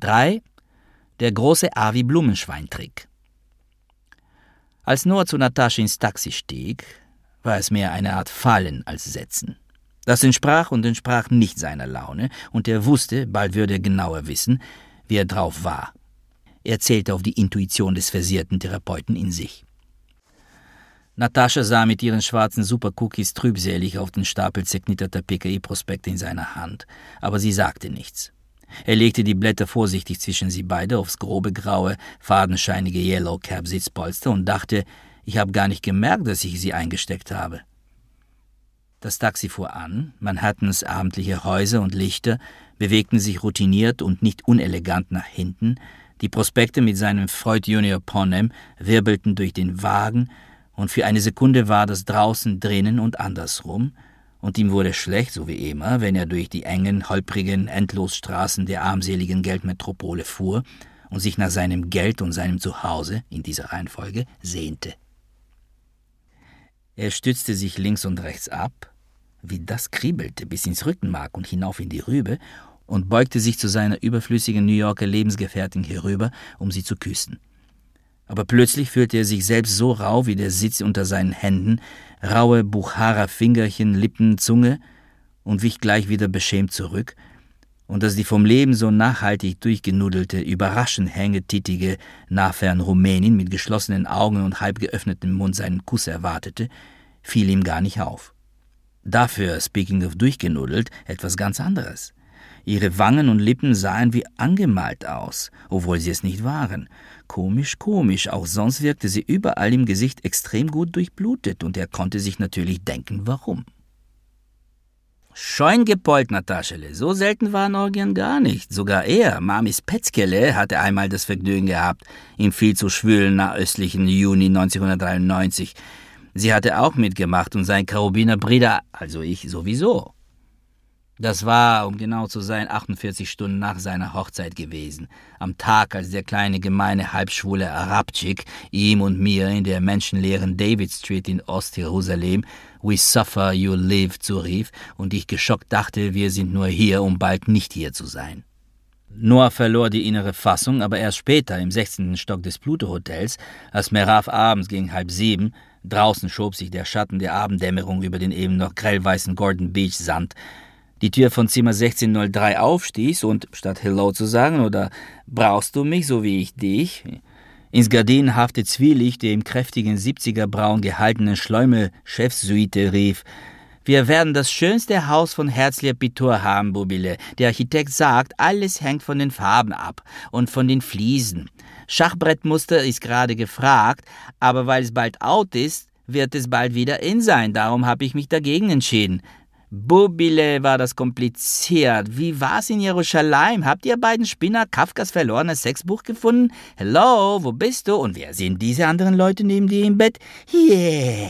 3. Der große Avi-Blumenschwein-Trick. Als Noah zu Natascha ins Taxi stieg, war es mehr eine Art Fallen als Setzen. Das entsprach nicht seiner Laune, und er wusste, bald würde er genauer wissen, wie er drauf war. Er zählte auf die Intuition des versierten Therapeuten in sich. Natascha sah mit ihren schwarzen Supercookies trübselig auf den Stapel zerknitterter PKI-Prospekte in seiner Hand, aber sie sagte nichts. Er legte die Blätter vorsichtig zwischen sie beide aufs grobe, graue, fadenscheinige Yellow-Cab-Sitzpolster und dachte, ich habe gar nicht gemerkt, dass ich sie eingesteckt habe. Das Taxi fuhr an, Manhattans abendliche Häuser und Lichter bewegten sich routiniert und nicht unelegant nach hinten, die Prospekte mit seinem Freud Junior Ponem wirbelten durch den Wagen, und für eine Sekunde war das draußen drinnen und andersrum, und ihm wurde schlecht, so wie immer, wenn er durch die engen, holprigen Endlosstraßen der armseligen Geldmetropole fuhr und sich nach seinem Geld und seinem Zuhause, in dieser Reihenfolge, sehnte. Er stützte sich links und rechts ab, wie das kriebelte bis ins Rückenmark und hinauf in die Rübe, und beugte sich zu seiner überflüssigen New Yorker Lebensgefährtin herüber, um sie zu küssen. Aber plötzlich fühlte er sich selbst so rau wie der Sitz unter seinen Händen, raue Buchara-Fingerchen, Lippen, Zunge, und wich gleich wieder beschämt zurück, und dass die vom Leben so nachhaltig durchgenudelte, überraschend hängetittige, nachfern Rumänin mit geschlossenen Augen und halb geöffnetem Mund seinen Kuss erwartete, fiel ihm gar nicht auf. Dafür, speaking of durchgenudelt, etwas ganz anderes. Ihre Wangen und Lippen sahen wie angemalt aus, obwohl sie es nicht waren. Komisch, auch sonst wirkte sie überall im Gesicht extrem gut durchblutet, und er konnte sich natürlich denken, warum. Scheun gepolt, Nataschele, so selten waren Orgien gar nicht. Sogar er, Mamis Petzkele, hatte einmal das Vergnügen gehabt, im viel zu schwülen nahöstlichen Juni 1993. Sie hatte auch mitgemacht und sein Karabiner Brida, also ich sowieso. Das war, um genau zu sein, 48 Stunden nach seiner Hochzeit gewesen. Am Tag, als der kleine, gemeine, halbschwule Arabczyk ihm und mir in der menschenleeren David Street in Ost-Jerusalem "We suffer, you live" zurief und ich geschockt dachte, wir sind nur hier, um bald nicht hier zu sein. Noah verlor die innere Fassung, aber erst später, im 16. Stock des Pluto-Hotels, als Merav abends gegen 6:30, draußen schob sich der Schatten der Abenddämmerung über den eben noch grellweißen Gordon Beach Sand, die Tür von Zimmer 1603 aufstieß und, statt Hello zu sagen oder Brauchst du mich, so wie ich dich, ins gardinenhafte Zwielicht der im kräftigen 70er-braun gehaltenen Schleumel-Chefsuite rief: Wir werden das schönste Haus von Herzliya-Pitur haben, Bubile. Der Architekt sagt, alles hängt von den Farben ab und von den Fliesen. Schachbrettmuster ist gerade gefragt, aber weil es bald out ist, wird es bald wieder in sein. Darum habe ich mich dagegen entschieden. Bubile, war das kompliziert. Wie war's in Jerusalem? Habt ihr beiden Spinner Kafkas verlorenes Sexbuch gefunden? Hello, wo bist du? Und wer sind diese anderen Leute neben dir im Bett? Yeah.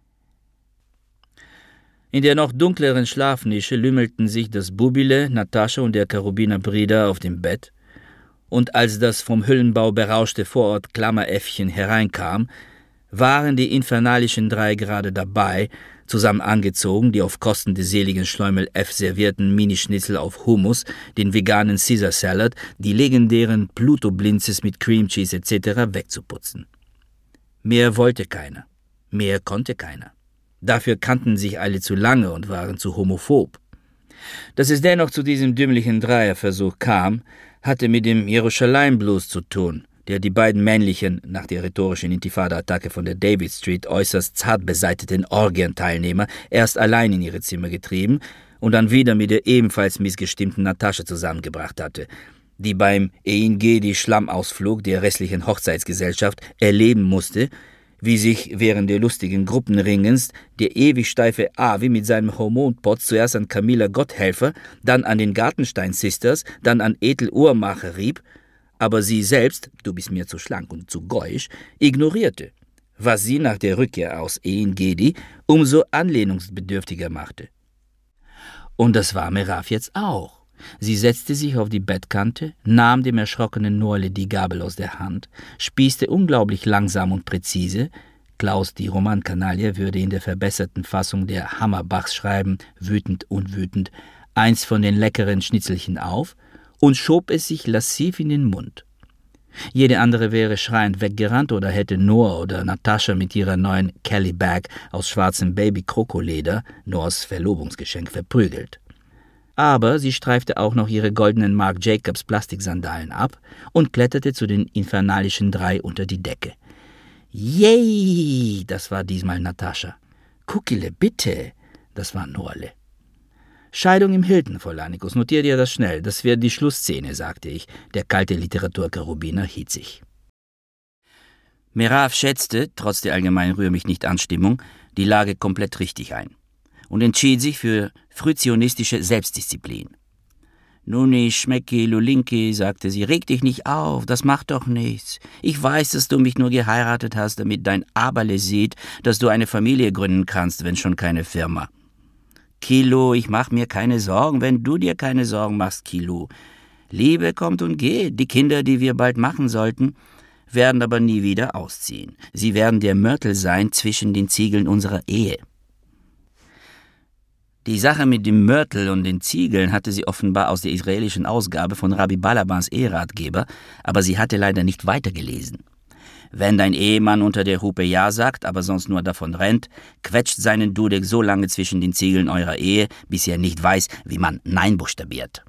In der noch dunkleren Schlafnische lümmelten sich das Bubile, Natascha und der Karabiner Brida auf dem Bett, und als das vom Hüllenbau berauschte Vorort Klammeräffchen hereinkam, waren die infernalischen drei gerade dabei, zusammen angezogen, die auf Kosten des seligen Schleumel F servierten Minischnitzel auf Hummus, den veganen Caesar Salad, die legendären Pluto-Blinzes mit Cream Cheese etc. wegzuputzen. Mehr wollte keiner, mehr konnte keiner. Dafür kannten sich alle zu lange und waren zu homophob. Dass es dennoch zu diesem dümmlichen Dreierversuch kam, hatte mit dem Jerusalem-Blues zu tun, der die beiden männlichen, nach der rhetorischen Intifada-Attacke von der David Street äußerst zart beseiteten Orgienteilnehmer erst allein in ihre Zimmer getrieben und dann wieder mit der ebenfalls missgestimmten Natascha zusammengebracht hatte, die beim Ein-Gedi-Schlammausflug der restlichen Hochzeitsgesellschaft erleben musste, wie sich während der lustigen Gruppenringens der ewig steife Avi mit seinem Hormonpotz zuerst an Camilla Gotthelfer, dann an den Gartenstein Sisters, dann an Ethel Uhrmacher rieb, aber sie selbst, du bist mir zu schlank und zu geusch, ignorierte, was sie nach der Rückkehr aus Ein-Gedi umso anlehnungsbedürftiger machte. Und das war Merav jetzt auch. Sie setzte sich auf die Bettkante, nahm dem erschrockenen Noelle die Gabel aus der Hand, spießte unglaublich langsam und präzise, Klaus, die Romankanaille, würde in der verbesserten Fassung der Hammerbachs schreiben, wütend, eins von den leckeren Schnitzelchen auf und schob es sich lassiv in den Mund. Jede andere wäre schreiend weggerannt oder hätte Noah oder Natascha mit ihrer neuen Kelly Bag aus schwarzem Baby-Krokoleder, Noahs Verlobungsgeschenk, verprügelt. Aber sie streifte auch noch ihre goldenen Marc Jacobs Plastiksandalen ab und kletterte zu den infernalischen 3 unter die Decke. Yay, das war diesmal Natascha. Kuckele, bitte, das war Noale. Scheidung im Hilton, Frau Lanikus, notiert ihr das schnell, das wird die Schlussszene, sagte ich. Der kalte Literaturkarabiner hielt sich. Merav schätzte, trotz der allgemeinen Rühr-mich-nicht-Anstimmung, die Lage komplett richtig ein und entschied sich für frühzionistische Selbstdisziplin. »Nuni, Schmecki, Lulinki«, sagte sie, »reg dich nicht auf, das macht doch nichts. Ich weiß, dass du mich nur geheiratet hast, damit dein Aberle sieht, dass du eine Familie gründen kannst, wenn schon keine Firma.« »Kilo, ich mach mir keine Sorgen, wenn du dir keine Sorgen machst, Kilo. Liebe kommt und geht. Die Kinder, die wir bald machen sollten, werden aber nie wieder ausziehen. Sie werden der Mörtel sein zwischen den Ziegeln unserer Ehe.« Die Sache mit dem Mörtel und den Ziegeln hatte sie offenbar aus der israelischen Ausgabe von Rabbi Balabans Eheratgeber, aber sie hatte leider nicht weitergelesen. Wenn dein Ehemann unter der Hupe Ja sagt, aber sonst nur davon rennt, quetscht seinen Dudek so lange zwischen den Ziegeln eurer Ehe, bis er nicht weiß, wie man Nein buchstabiert.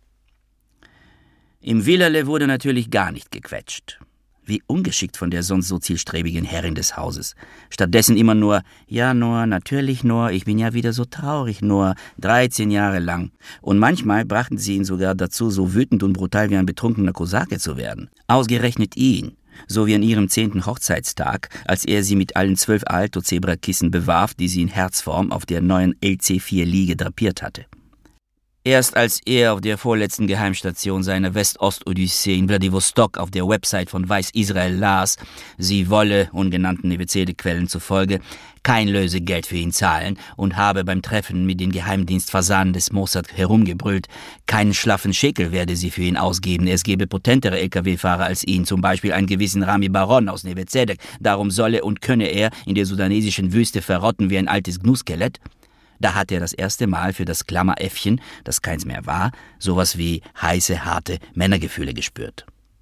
Im Villerle wurde natürlich gar nicht gequetscht. Wie ungeschickt von der sonst so zielstrebigen Herrin des Hauses. Stattdessen immer nur, ja Noah, natürlich Noah, ich bin ja wieder so traurig, Noah, 13 Jahre lang. Und manchmal brachten sie ihn sogar dazu, so wütend und brutal wie ein betrunkener Kosake zu werden. Ausgerechnet ihn. So wie an ihrem 10. Hochzeitstag, als er sie mit allen 12 Alto-Zebrakissen bewarf, die sie in Herzform auf der neuen LC4-Liege drapiert hatte. Erst als er auf der vorletzten Geheimstation seiner West-Ost-Odyssee in Wladiwostok auf der Website von Weiß Israel las, sie wolle, ungenannten Nevezede-Quellen zufolge, kein Lösegeld für ihn zahlen und habe beim Treffen mit den Geheimdienstfasanen des Mossad herumgebrüllt, keinen schlaffen Schekel werde sie für ihn ausgeben, es gebe potentere Lkw-Fahrer als ihn, zum Beispiel einen gewissen Rami Baron aus Nevezedek, darum solle und könne er in der sudanesischen Wüste verrotten wie ein altes Gnuskelett. Da hat er das erste Mal für das Klammeräffchen, das keins mehr war, sowas wie heiße, harte Männergefühle gespürt.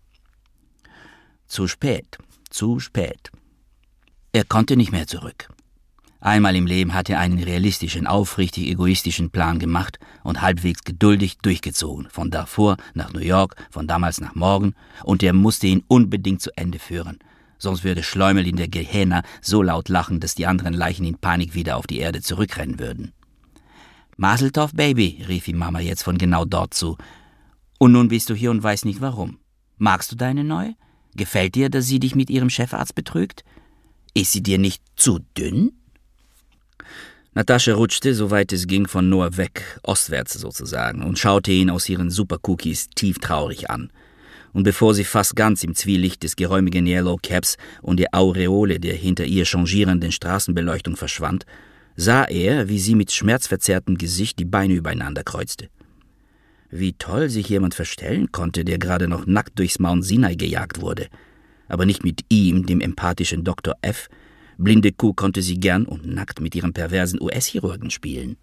Zu spät, zu spät. Er konnte nicht mehr zurück. Einmal im Leben hat er einen realistischen, aufrichtig egoistischen Plan gemacht und halbwegs geduldig durchgezogen, von Darfur nach New York, von damals nach morgen, und er musste ihn unbedingt zu Ende führen. Sonst würde Schleumel in der Gehenna so laut lachen, dass die anderen Leichen in Panik wieder auf die Erde zurückrennen würden. »Mazel tov, Baby«, rief ihm Mama jetzt von genau dort zu. »Und nun bist du hier und weißt nicht warum. Magst du deine Neue? Gefällt dir, dass sie dich mit ihrem Chefarzt betrügt? Ist sie dir nicht zu dünn?« Natascha rutschte, soweit es ging, von Noah weg, ostwärts sozusagen, und schaute ihn aus ihren Super-Cookies tief traurig an. Und bevor sie fast ganz im Zwielicht des geräumigen Yellow Caps und der Aureole der hinter ihr changierenden Straßenbeleuchtung verschwand, sah er, wie sie mit schmerzverzerrtem Gesicht die Beine übereinander kreuzte. Wie toll sich jemand verstellen konnte, der gerade noch nackt durchs Mount Sinai gejagt wurde. Aber nicht mit ihm, dem empathischen Dr. F. Blinde Kuh konnte sie gern und nackt mit ihrem perversen US-Chirurgen spielen.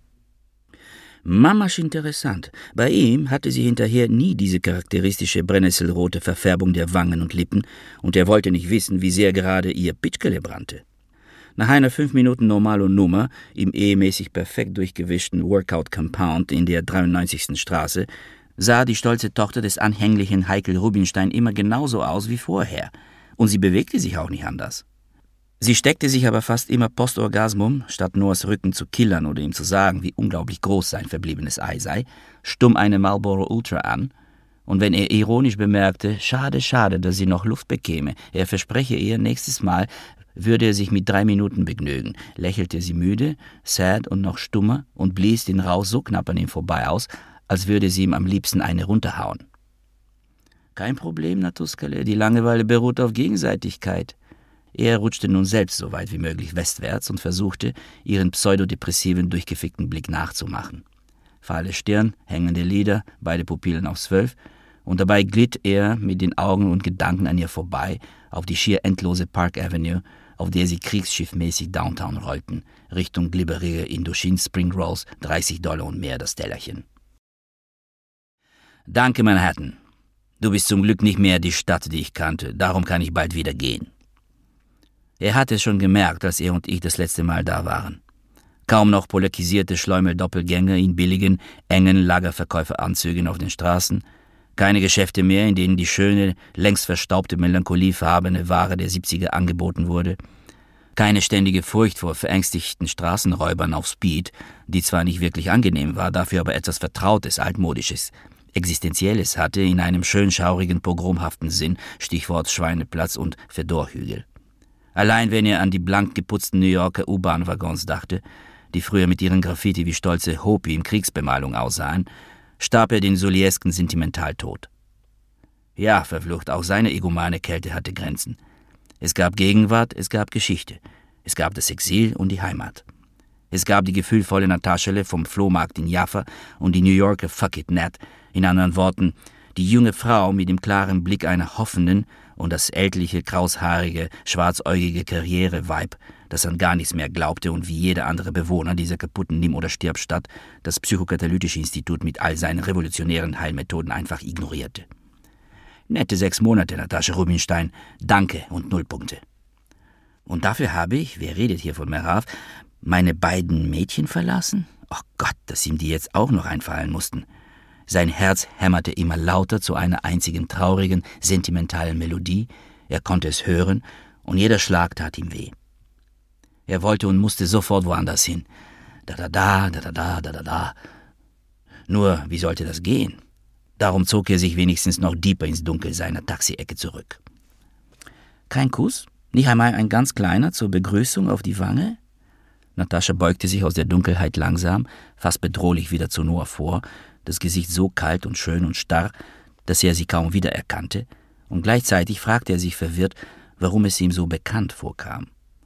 Mamasch interessant. Bei ihm hatte sie hinterher nie diese charakteristische brennnesselrote Verfärbung der Wangen und Lippen, und er wollte nicht wissen, wie sehr gerade ihr Pitschkele brannte. Nach einer 5 Minuten Normalo Nummer im ehemäßig perfekt durchgewischten Workout Compound in der 93. Straße sah die stolze Tochter des anhänglichen Heikel Rubinstein immer genauso aus wie vorher, und sie bewegte sich auch nicht anders. Sie steckte sich aber fast immer postorgasmum, statt Noahs Rücken zu killern oder ihm zu sagen, wie unglaublich groß sein verbliebenes Ei sei, stumm eine Marlboro Ultra an, und wenn er ironisch bemerkte, schade, schade, dass sie noch Luft bekäme, er verspreche ihr, nächstes Mal würde er sich mit 3 Minuten begnügen, lächelte sie müde, sad und noch stummer und blies den Rauch so knapp an ihm vorbei aus, als würde sie ihm am liebsten eine runterhauen. Kein Problem, Natuskale, die Langeweile beruht auf Gegenseitigkeit. Er rutschte nun selbst so weit wie möglich westwärts und versuchte, ihren pseudodepressiven, durchgefickten Blick nachzumachen. Fahle Stirn, hängende Lider, beide Pupillen auf 12, und dabei glitt er mit den Augen und Gedanken an ihr vorbei auf die schier endlose Park Avenue, auf der sie kriegsschiffmäßig Downtown rollten, Richtung glibberige Indochine Spring Rolls, $30 und mehr das Tellerchen. »Danke, Manhattan. Du bist zum Glück nicht mehr die Stadt, die ich kannte. Darum kann ich bald wieder gehen.« Er hatte es schon gemerkt, als er und ich das letzte Mal da waren. Kaum noch polarisierte Schleumel-Doppelgänger in billigen, engen Lagerverkäuferanzügen auf den Straßen. Keine Geschäfte mehr, in denen die schöne, längst verstaubte, melancholiefarbenene Ware der 70er angeboten wurde. Keine ständige Furcht vor verängstigten Straßenräubern auf Speed, die zwar nicht wirklich angenehm war, dafür aber etwas Vertrautes, Altmodisches, Existenzielles hatte, in einem schön schaurigen, pogromhaften Sinn, Stichwort Schweineplatz und Fedorhügel. Allein wenn er an die blank geputzten New Yorker U-Bahn-Waggons dachte, die früher mit ihren Graffiti wie stolze Hopi in Kriegsbemalung aussahen, starb er den soliesken Sentimentaltod. Ja, verflucht, auch seine egomane Kälte hatte Grenzen. Es gab Gegenwart, es gab Geschichte. Es gab das Exil und die Heimat. Es gab die gefühlvolle Nataschale vom Flohmarkt in Jaffa und die New Yorker Fuck It Nat, in anderen Worten, die junge Frau mit dem klaren Blick einer hoffenden und das ältliche, kraushaarige, schwarzäugige Karriere-Weib, das an gar nichts mehr glaubte und wie jeder andere Bewohner dieser kaputten Nimm-oder-Stirb-Stadt das Psychokatalytische Institut mit all seinen revolutionären Heilmethoden einfach ignorierte. Nette 6 Monate, Natascha Rubinstein, danke und 0 Punkte. Und dafür habe ich, wer redet hier von Merav, meine beiden Mädchen verlassen? Oh Gott, dass ihm die jetzt auch noch einfallen mussten. Sein Herz hämmerte immer lauter zu einer einzigen traurigen, sentimentalen Melodie. Er konnte es hören, und jeder Schlag tat ihm weh. Er wollte und musste sofort woanders hin. Da. Nur, wie sollte das gehen? Darum zog er sich wenigstens noch deeper ins Dunkel seiner Taxiecke zurück. Kein Kuss? Nicht einmal ein ganz kleiner zur Begrüßung auf die Wange? Natascha beugte sich aus der Dunkelheit langsam, fast bedrohlich wieder zu Noah vor, das Gesicht so kalt und schön und starr, dass er sie kaum wiedererkannte, und gleichzeitig fragte er sich verwirrt, warum es ihm so bekannt vorkam.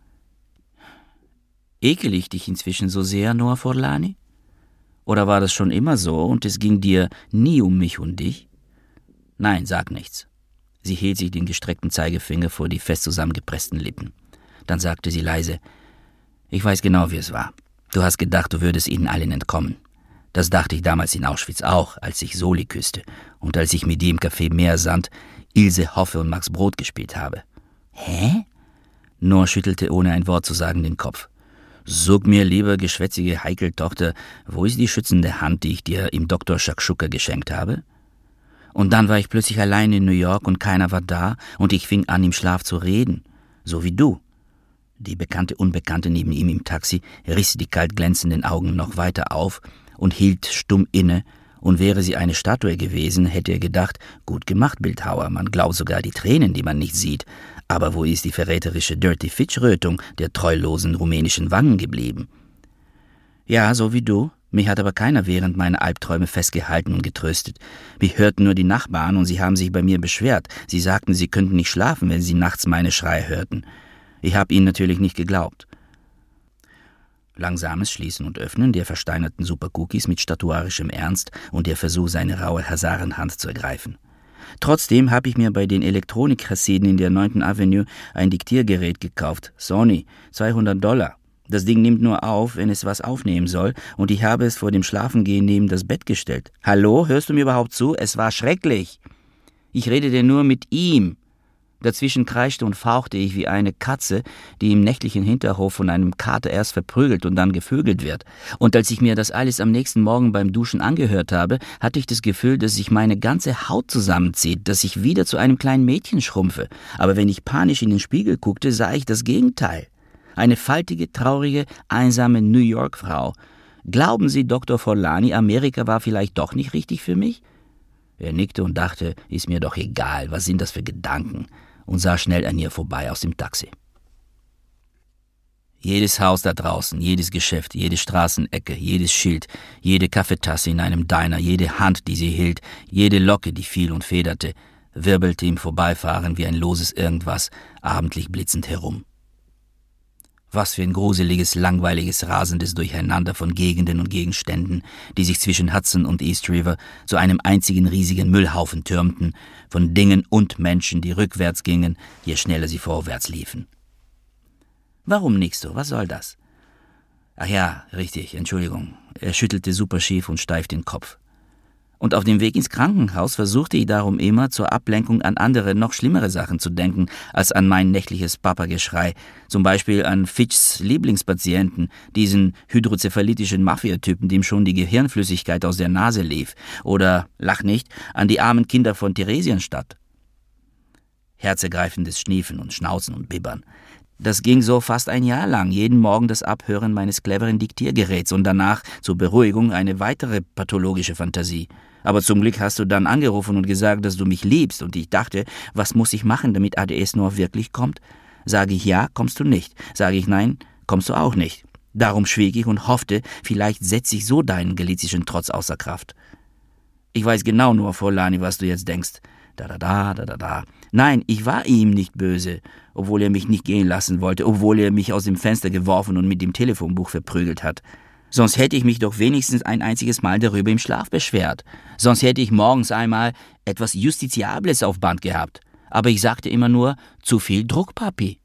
»Ekel ich dich inzwischen so sehr, Noah Forlani? Oder war das schon immer so und es ging dir nie um mich und dich?« »Nein, sag nichts.« Sie hielt sich den gestreckten Zeigefinger vor die fest zusammengepressten Lippen. Dann sagte sie leise, »Ich weiß genau, wie es war. Du hast gedacht, du würdest ihnen allen entkommen. Das dachte ich damals in Auschwitz auch, als ich Soli küsste und als ich mit dir im Café Meersand Ilse Hoffe und Max Brot gespielt habe.« »Hä?« Noah schüttelte ohne ein Wort zu sagen den Kopf. »Sag mir, liebe geschwätzige Heikeltochter, wo ist die schützende Hand, die ich dir im Dr. Shakshuka geschenkt habe?« Und dann war ich plötzlich allein in New York und keiner war da und ich fing an, im Schlaf zu reden, so wie du. Die bekannte Unbekannte neben ihm im Taxi riss die kalt glänzenden Augen noch weiter auf und hielt stumm inne, und wäre sie eine Statue gewesen, hätte er gedacht, gut gemacht, Bildhauer, man glaubt sogar die Tränen, die man nicht sieht. Aber wo ist die verräterische Dirty-Fitch-Rötung der treulosen rumänischen Wangen geblieben? Ja, so wie du. Mich hat aber keiner während meiner Albträume festgehalten und getröstet. Mich hörten nur die Nachbarn und sie haben sich bei mir beschwert. Sie sagten, sie könnten nicht schlafen, wenn sie nachts meine Schreie hörten. Ich habe ihnen natürlich nicht geglaubt. Langsames Schließen und Öffnen der versteinerten Supercookies mit statuarischem Ernst und der Versuch, seine raue Hasarenhand zu ergreifen. Trotzdem habe ich mir bei den Elektronik-Chassiden in der 9. Avenue ein Diktiergerät gekauft. Sony, $200. Das Ding nimmt nur auf, wenn es was aufnehmen soll, und ich habe es vor dem Schlafengehen neben das Bett gestellt. Hallo, hörst du mir überhaupt zu? Es war schrecklich. Ich redete nur mit ihm. Dazwischen kreischte und fauchte ich wie eine Katze, die im nächtlichen Hinterhof von einem Kater erst verprügelt und dann gevögelt wird. Und als ich mir das alles am nächsten Morgen beim Duschen angehört habe, hatte ich das Gefühl, dass sich meine ganze Haut zusammenzieht, dass ich wieder zu einem kleinen Mädchen schrumpfe. Aber wenn ich panisch in den Spiegel guckte, sah ich das Gegenteil. Eine faltige, traurige, einsame New York-Frau. Glauben Sie, Dr. Forlani, Amerika war vielleicht doch nicht richtig für mich? Er nickte und dachte, ist mir doch egal, was sind das für Gedanken, und sah schnell an ihr vorbei aus dem Taxi. Jedes Haus da draußen, jedes Geschäft, jede Straßenecke, jedes Schild, jede Kaffeetasse in einem Diner, jede Hand, die sie hielt, jede Locke, die fiel und federte, wirbelte im Vorbeifahren wie ein loses Irgendwas, abendlich blitzend herum. Was für ein gruseliges, langweiliges, rasendes Durcheinander von Gegenden und Gegenständen, die sich zwischen Hudson und East River zu einem einzigen riesigen Müllhaufen türmten, von Dingen und Menschen, die rückwärts gingen, je schneller sie vorwärts liefen. »Warum nickst du? Was soll das?« »Ach ja, richtig, Entschuldigung.« Er schüttelte superschief und steif den Kopf. Und auf dem Weg ins Krankenhaus versuchte ich darum immer, zur Ablenkung an andere, noch schlimmere Sachen zu denken, als an mein nächtliches Papageschrei. Zum Beispiel an Fitchs Lieblingspatienten, diesen hydrozephalitischen Mafiatypen, dem schon die Gehirnflüssigkeit aus der Nase lief. Oder, lach nicht, an die armen Kinder von Theresienstadt. Herzergreifendes Schniefen und Schnauzen und Bibbern. Das ging so fast ein Jahr lang, jeden Morgen das Abhören meines cleveren Diktiergeräts und danach zur Beruhigung eine weitere pathologische Fantasie. Aber zum Glück hast du dann angerufen und gesagt, dass du mich liebst, und ich dachte, was muss ich machen, damit ADS nur wirklich kommt? Sage ich ja, kommst du nicht. Sage ich nein, kommst du auch nicht. Darum schwieg ich und hoffte, vielleicht setze ich so deinen galizischen Trotz außer Kraft. Ich weiß genau nur, Forlani, was du jetzt denkst. Da. Nein, ich war ihm nicht böse, obwohl er mich nicht gehen lassen wollte, obwohl er mich aus dem Fenster geworfen und mit dem Telefonbuch verprügelt hat. Sonst hätte ich mich doch wenigstens ein einziges Mal darüber im Schlaf beschwert. Sonst hätte ich morgens einmal etwas Justiziables auf Band gehabt. Aber ich sagte immer nur, zu viel Druck, Papi.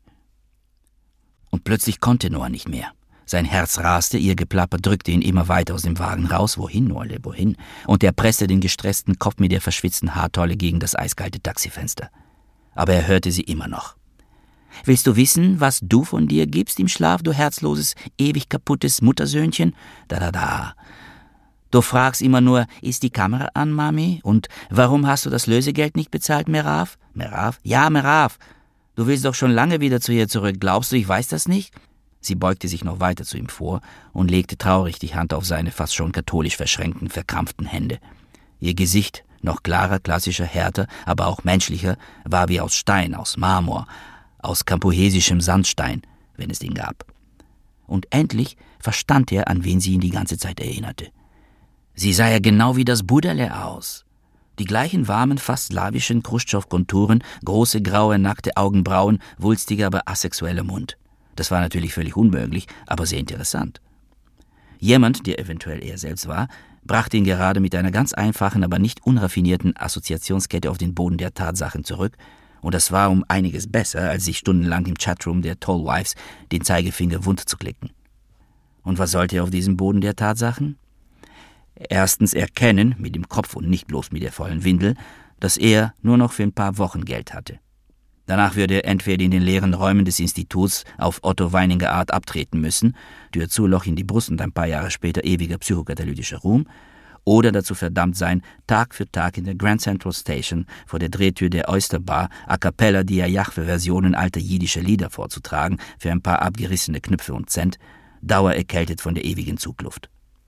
Und plötzlich konnte Noah nicht mehr. Sein Herz raste, ihr Geplapper drückte ihn immer weiter aus dem Wagen raus. Wohin, Noelle, wohin? Und er presste den gestressten Kopf mit der verschwitzten Haartolle gegen das eiskalte Taxifenster. Aber er hörte sie immer noch. Willst du wissen, was du von dir gibst im Schlaf, du herzloses, ewig kaputtes Muttersöhnchen? Da. Du fragst immer nur, ist die Kamera an, Mami? Und warum hast du das Lösegeld nicht bezahlt, Merav? Merav? Ja, Merav. Du willst doch schon lange wieder zu ihr zurück. Glaubst du, ich weiß das nicht? Sie beugte sich noch weiter zu ihm vor und legte traurig die Hand auf seine fast schon katholisch verschränkten, verkrampften Hände. Ihr Gesicht, noch klarer, klassischer, härter, aber auch menschlicher, war wie aus Stein, aus Marmor, aus kampohesischem Sandstein, wenn es den gab. Und endlich verstand er, an wen sie ihn die ganze Zeit erinnerte. Sie sah ja genau wie das Buderle aus. Die gleichen warmen, fast slawischen Khrushchev-Konturen, große, graue, nackte Augenbrauen, wulstiger, aber asexueller Mund. Das war natürlich völlig unmöglich, aber sehr interessant. Jemand, der eventuell er selbst war, brachte ihn gerade mit einer ganz einfachen, aber nicht unraffinierten Assoziationskette auf den Boden der Tatsachen zurück, und das war um einiges besser, als sich stundenlang im Chatroom der Tollwives den Zeigefinger wund zu klicken. Und was sollte er auf diesem Boden der Tatsachen? Erstens erkennen, mit dem Kopf und nicht bloß mit der vollen Windel, dass er nur noch für ein paar Wochen Geld hatte. Danach würde er entweder in den leeren Räumen des Instituts auf Otto Weininger Art abtreten müssen, Tür zu, Loch in die Brust und ein paar Jahre später ewiger psychokatalytischer Ruhm, oder dazu verdammt sein, Tag für Tag in der Grand Central Station vor der Drehtür der Oyster Bar a cappella die Jahwe-Versionen alter jiddischer Lieder vorzutragen für ein paar abgerissene Knöpfe und Cent, dauererkältet von der ewigen Zugluft.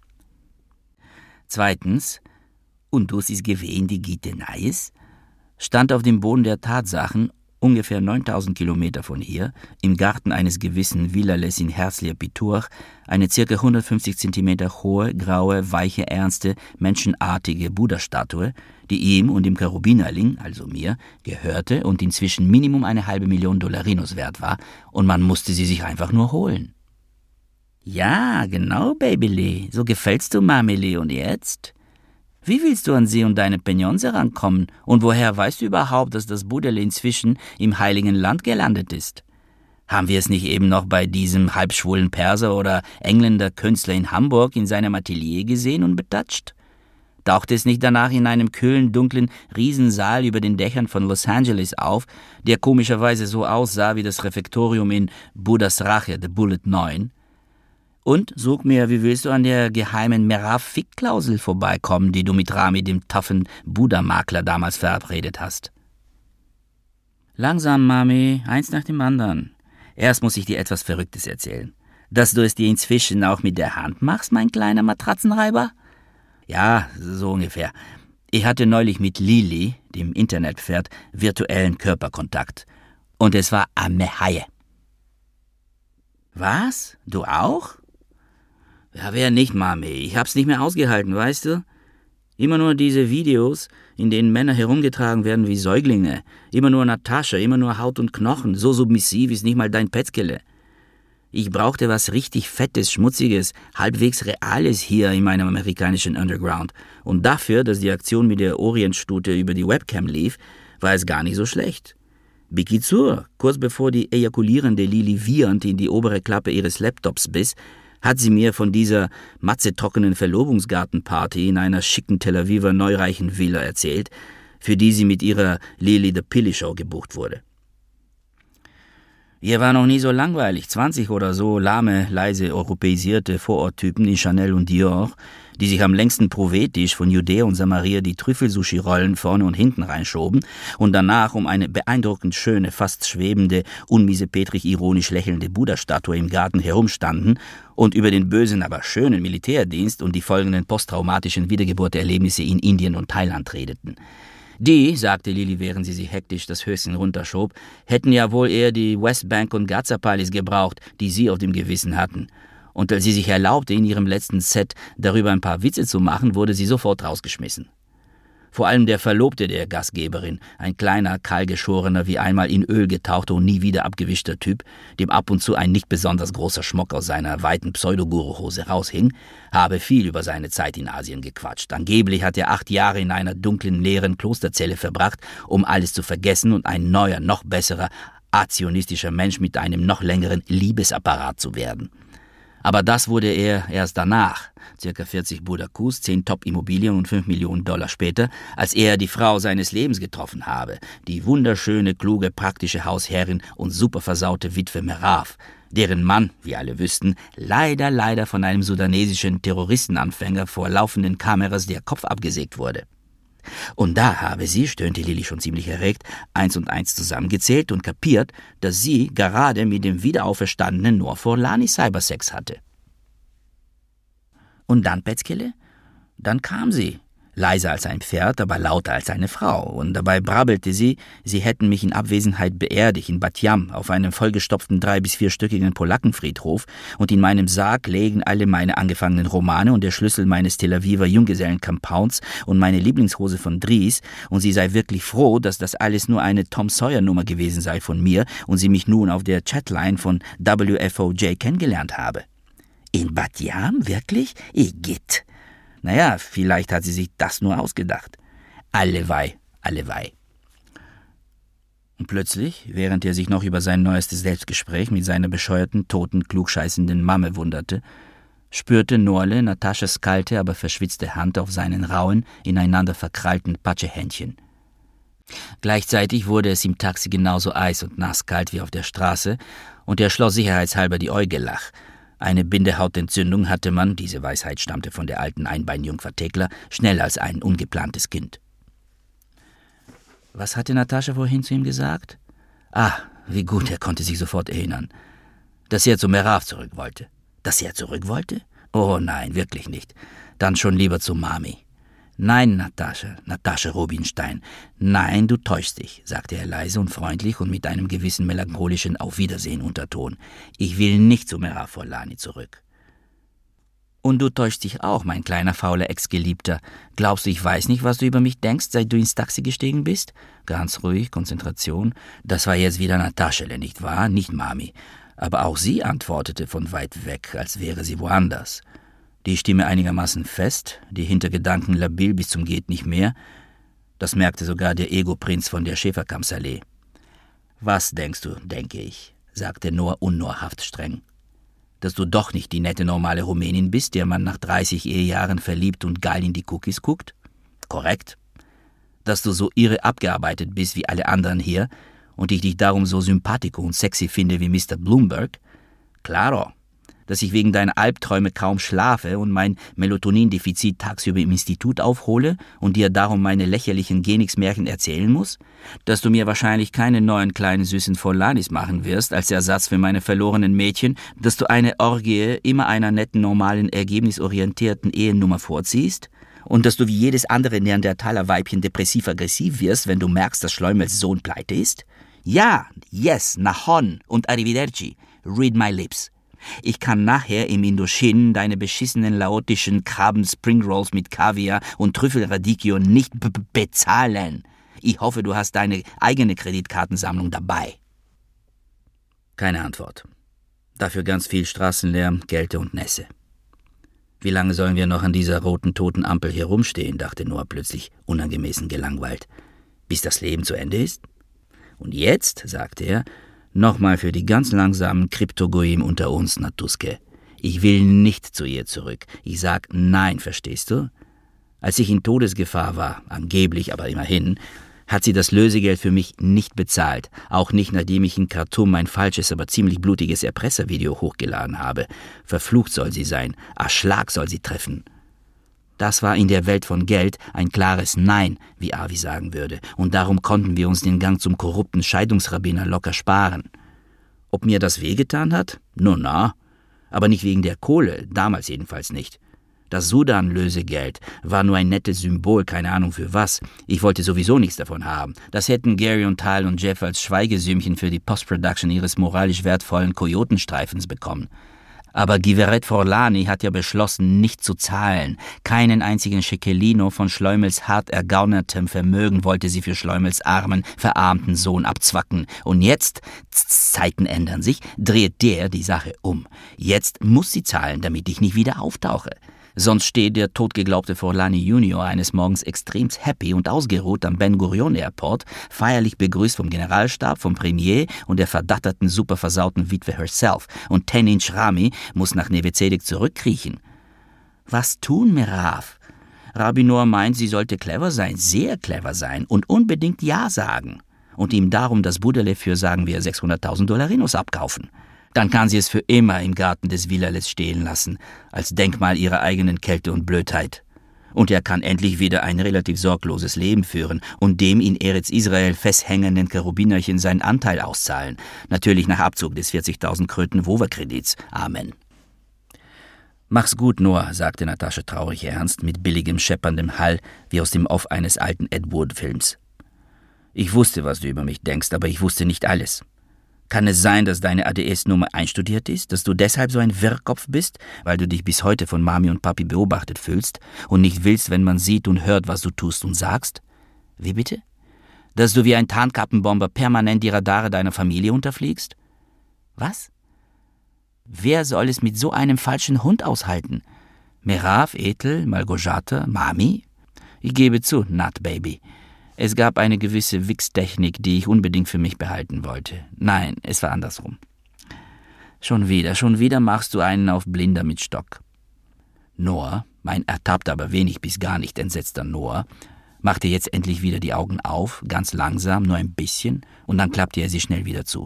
Zweitens, und du siehst gewesen, die Gitte Neis, stand auf dem Boden der Tatsachen ungefähr 9000 Kilometer von hier, im Garten eines gewissen Villales in Herzliya-Piturch, eine ca. 150 Zentimeter hohe, graue, weiche, ernste, menschenartige Buddha-Statue, die ihm und dem Cherubinerling, also mir, gehörte und inzwischen Minimum $500,000 wert war, und man musste sie sich einfach nur holen. Ja, genau, Babyli, so gefällst du, Mamili, und jetzt? Wie willst du an sie und deine Pignons herankommen? Und woher weißt du überhaupt, dass das Buderle inzwischen im Heiligen Land gelandet ist? Haben wir es nicht eben noch bei diesem halbschwulen Perser oder Engländer Künstler in Hamburg in seinem Atelier gesehen und betatscht? Tauchte es nicht danach in einem kühlen, dunklen Riesensaal über den Dächern von Los Angeles auf, der komischerweise so aussah wie das Refektorium in Buddhas Rache, The Bullet 9? Und sag mir, wie willst du an der geheimen Merav-Fick-Klausel vorbeikommen, die du mit Rami, dem taffen Buddha-Makler, damals verabredet hast? Langsam, Mami, eins nach dem anderen. Erst muss ich dir etwas Verrücktes erzählen. Dass du es dir inzwischen auch mit der Hand machst, mein kleiner Matratzenreiber? Ja, so ungefähr. Ich hatte neulich mit Lili, dem Internetpferd, virtuellen Körperkontakt. Und es war eine Haie. Was? Du auch? Ja, wer nicht, Mami. Ich hab's nicht mehr ausgehalten, weißt du? Immer nur diese Videos, in denen Männer herumgetragen werden wie Säuglinge. Immer nur Natascha, immer nur Haut und Knochen. So submissiv ist nicht mal dein Petzkele. Ich brauchte was richtig Fettes, Schmutziges, halbwegs Reales hier in meinem amerikanischen Underground. Und dafür, dass die Aktion mit der Orientstute über die Webcam lief, war es gar nicht so schlecht. Bikizur, kurz bevor die ejakulierende Lili wiehernd in die obere Klappe ihres Laptops biss, hat sie mir von dieser matzetrockenen Verlobungsgartenparty in einer schicken Tel Aviver neureichen Villa erzählt, für die sie mit ihrer Lily the Pilly Show gebucht wurde. Ihr war noch nie so langweilig, 20 oder so lahme, leise europäisierte Vororttypen in Chanel und Dior, die sich am längsten prophetisch von Judäa und Samaria die Trüffelsushi-Rollen vorne und hinten reinschoben und danach um eine beeindruckend schöne, fast schwebende, unmiesepetrig ironisch lächelnde Buddha-Statue im Garten herumstanden und über den bösen, aber schönen Militärdienst und die folgenden posttraumatischen Wiedergeburtserlebnisse in Indien und Thailand redeten. Die, sagte Lily, während sie sich hektisch das Höschen runterschob, hätten ja wohl eher die Westbank und Gazapalis gebraucht, die sie auf dem Gewissen hatten. Und als sie sich erlaubte, in ihrem letzten Set darüber ein paar Witze zu machen, wurde sie sofort rausgeschmissen. Vor allem der Verlobte der Gastgeberin, ein kleiner, kahlgeschorener, wie einmal in Öl getauchter und nie wieder abgewischter Typ, dem ab und zu ein nicht besonders großer Schmuck aus seiner weiten Pseudoguru-Hose raushing, habe viel über seine Zeit in Asien gequatscht. Angeblich hat er 8 Jahre in einer dunklen, leeren Klosterzelle verbracht, um alles zu vergessen und ein neuer, noch besserer, azionistischer Mensch mit einem noch längeren Liebesapparat zu werden. Aber das wurde er erst danach, ca. 40 Budakus, 10 Top-Immobilien und $5 Millionen später, als er die Frau seines Lebens getroffen habe, die wunderschöne, kluge, praktische Hausherrin und superversaute Witwe Merav, deren Mann, wie alle wüssten, leider von einem sudanesischen Terroristenanfänger vor laufenden Kameras der Kopf abgesägt wurde. Und da habe sie, stöhnte Lily schon ziemlich erregt, 1 und 1 zusammengezählt und kapiert, dass sie gerade mit dem wiederauferstandenen Noor Forlani Cybersex hatte. Und dann, Petzkele? Dann kam sie. Leiser als ein Pferd, aber lauter als eine Frau. Und dabei brabbelte sie, sie hätten mich in Abwesenheit beerdigt in Bat Yam auf einem vollgestopften 3- bis 4-stöckigen Polackenfriedhof und in meinem Sarg lägen alle meine angefangenen Romane und der Schlüssel meines Tel Aviver Junggesellen-Compounds und meine Lieblingshose von Dries und sie sei wirklich froh, dass das alles nur eine Tom Sawyer-Nummer gewesen sei von mir und sie mich nun auf der Chatline von WFOJ kennengelernt habe. In Bat Yam? Wirklich? Igitt. Naja, vielleicht hat sie sich das nur ausgedacht. Allewei. Und plötzlich, während er sich noch über sein neuestes Selbstgespräch mit seiner bescheuerten, toten, klugscheißenden Mamme wunderte, spürte Noorle Nataschas kalte, aber verschwitzte Hand auf seinen rauen, ineinander verkrallten Patschehändchen. Gleichzeitig wurde es im Taxi genauso eis- und nasskalt wie auf der Straße und er schloss sicherheitshalber die Äugelach. Eine Bindehautentzündung hatte man, diese Weisheit stammte von der alten Einbeinjungfer Thekla, schnell als ein ungeplantes Kind. Was hatte Natascha vorhin zu ihm gesagt? Ah, wie gut, er konnte sich sofort erinnern. Dass er zu Merav zurück wollte. Dass er zurück wollte? Oh nein, wirklich nicht. Dann schon lieber zu Mami. Nein, Natascha Rubinstein, nein, du täuschst dich, sagte er leise und freundlich und mit einem gewissen melancholischen Auf-Wiedersehen-Unterton. Ich will nicht zu Merav Forlani zurück. Und du täuschst dich auch, mein kleiner, fauler Ex-Geliebter. Glaubst du, ich weiß nicht, was du über mich denkst, seit du ins Taxi gestiegen bist? Ganz ruhig, Konzentration. Das war jetzt wieder Nataschele, nicht wahr? Nicht Mami. Aber auch sie antwortete von weit weg, als wäre sie woanders. Die Stimme einigermaßen fest, die Hintergedanken labil bis zum geht nicht mehr. Das merkte sogar der Ego-Prinz von der Schäferkampsallee. Was denkst du, denke ich, sagte Noor unnorhaft streng. Dass du doch nicht die nette normale Rumänin bist, der man nach 30 Ehejahren verliebt und geil in die Cookies guckt? Korrekt. Dass du so irre abgearbeitet bist wie alle anderen hier und ich dich darum so sympathico und sexy finde wie Mr. Bloomberg? Claro. Dass ich wegen deiner Albträume kaum schlafe und mein Melatonindefizit tagsüber im Institut aufhole und dir darum meine lächerlichen Genix-Märchen erzählen muss? Dass du mir wahrscheinlich keine neuen kleinen süßen Forlanis machen wirst als Ersatz für meine verlorenen Mädchen, dass du eine Orgie immer einer netten, normalen, ergebnisorientierten Ehennummer vorziehst? Und dass du wie jedes andere Neandertaler-Weibchen depressiv-aggressiv wirst, wenn du merkst, dass Schleumels Sohn pleite ist? Ja, yes, Nahon und Arrivederci. Read my lips. Ich kann nachher im Indochin deine beschissenen laotischen Krabben-Springrolls mit Kaviar und Trüffelradicchio nicht bezahlen. Ich hoffe, du hast deine eigene Kreditkartensammlung dabei. Keine Antwort. Dafür ganz viel Straßenlärm, Kälte und Nässe. Wie lange sollen wir noch an dieser roten, toten Ampel hier rumstehen, dachte Noor plötzlich unangemessen gelangweilt. Bis das Leben zu Ende ist? Und jetzt, sagte er, nochmal für die ganz langsamen Kryptogoyim unter uns, Natuske. Ich will nicht zu ihr zurück. Ich sag nein, verstehst du? Als ich in Todesgefahr war, angeblich, aber immerhin, hat sie das Lösegeld für mich nicht bezahlt. Auch nicht, nachdem ich in Khartoum mein falsches, aber ziemlich blutiges Erpresservideo hochgeladen habe. Verflucht soll sie sein. Erschlag soll sie treffen. Das war in der Welt von Geld ein klares Nein, wie Avi sagen würde. Und darum konnten wir uns den Gang zum korrupten Scheidungsrabbiner locker sparen. Ob mir das wehgetan hat? Nun na. Aber nicht wegen der Kohle, damals jedenfalls nicht. Das Sudan-Lösegeld war nur ein nettes Symbol, keine Ahnung für was. Ich wollte sowieso nichts davon haben. Das hätten Gary und Tal und Jeff als Schweigesümmchen für die Post-Production ihres moralisch wertvollen Kojotenstreifens bekommen. Aber Giveret Forlani hat ja beschlossen, nicht zu zahlen. Keinen einzigen Schekelino von Schleumels hart ergaunertem Vermögen wollte sie für Schleumels armen, verarmten Sohn abzwacken. Und jetzt, Zeiten ändern sich, dreht der die Sache um. Jetzt muss sie zahlen, damit ich nicht wieder auftauche. Sonst steht der totgeglaubte Forlani Junior eines Morgens extrem happy und ausgeruht am Ben Gurion Airport, feierlich begrüßt vom Generalstab, vom Premier und der verdatterten, superversauten Witwe herself. Und Tenin Rami muss nach Neve Tzedek zurückkriechen. Was tun, Merav? Rabbi Noah meint, sie sollte clever sein, sehr clever sein und unbedingt Ja sagen. Und ihm darum das Budele für, sagen wir, $600.000 abkaufen. Dann kann sie es für immer im Garten des Villales stehen lassen, als Denkmal ihrer eigenen Kälte und Blödheit. Und er kann endlich wieder ein relativ sorgloses Leben führen und dem in Eretz Israel festhängenden Cherubinerchen seinen Anteil auszahlen. Natürlich nach Abzug des 40.000 Kröten Wover-Kredits. Amen. »Mach's gut, Noah«, sagte Natascha traurig ernst, mit billigem, schepperndem Hall, wie aus dem Off eines alten Ed Wood-Films. »Ich wusste, was du über mich denkst, aber ich wusste nicht alles. Kann es sein, dass deine ADS-Nummer einstudiert ist, dass du deshalb so ein Wirrkopf bist, weil du dich bis heute von Mami und Papi beobachtet fühlst und nicht willst, wenn man sieht und hört, was du tust und sagst? Wie bitte? Dass du wie ein Tarnkappenbomber permanent die Radare deiner Familie unterfliegst? Was? Wer soll es mit so einem falschen Hund aushalten? Merav, Ethel, Malgorzata, Mami? Ich gebe zu, Nut Baby. Es gab eine gewisse Wichstechnik, die ich unbedingt für mich behalten wollte. Nein, es war andersrum. Schon wieder machst du einen auf Blinder mit Stock. Noah, mein ertappt aber wenig bis gar nicht entsetzter Noah, machte jetzt endlich wieder die Augen auf, ganz langsam, nur ein bisschen, und dann klappte er sie schnell wieder zu.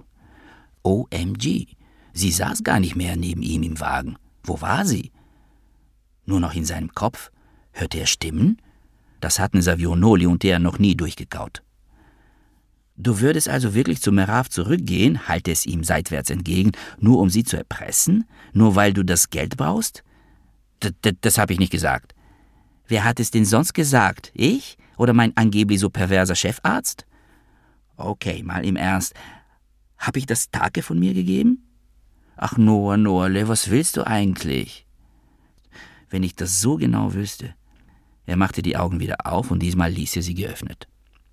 OMG, sie saß gar nicht mehr neben ihm im Wagen. Wo war sie? Nur noch in seinem Kopf? Hörte er Stimmen? Das hatten Savionoli und der noch nie durchgekaut. »Du würdest also wirklich zu Merav zurückgehen«, hallte es ihm seitwärts entgegen, »nur um sie zu erpressen? Nur weil du das Geld brauchst?« Das habe ich nicht gesagt.« »Wer hat es denn sonst gesagt? Ich? Oder mein angeblich so perverser Chefarzt?« »Okay, mal im Ernst. Hab ich das Tage von mir gegeben?« »Ach, Noah, was willst du eigentlich?« »Wenn ich das so genau wüsste.« Er machte die Augen wieder auf und diesmal ließ er sie geöffnet.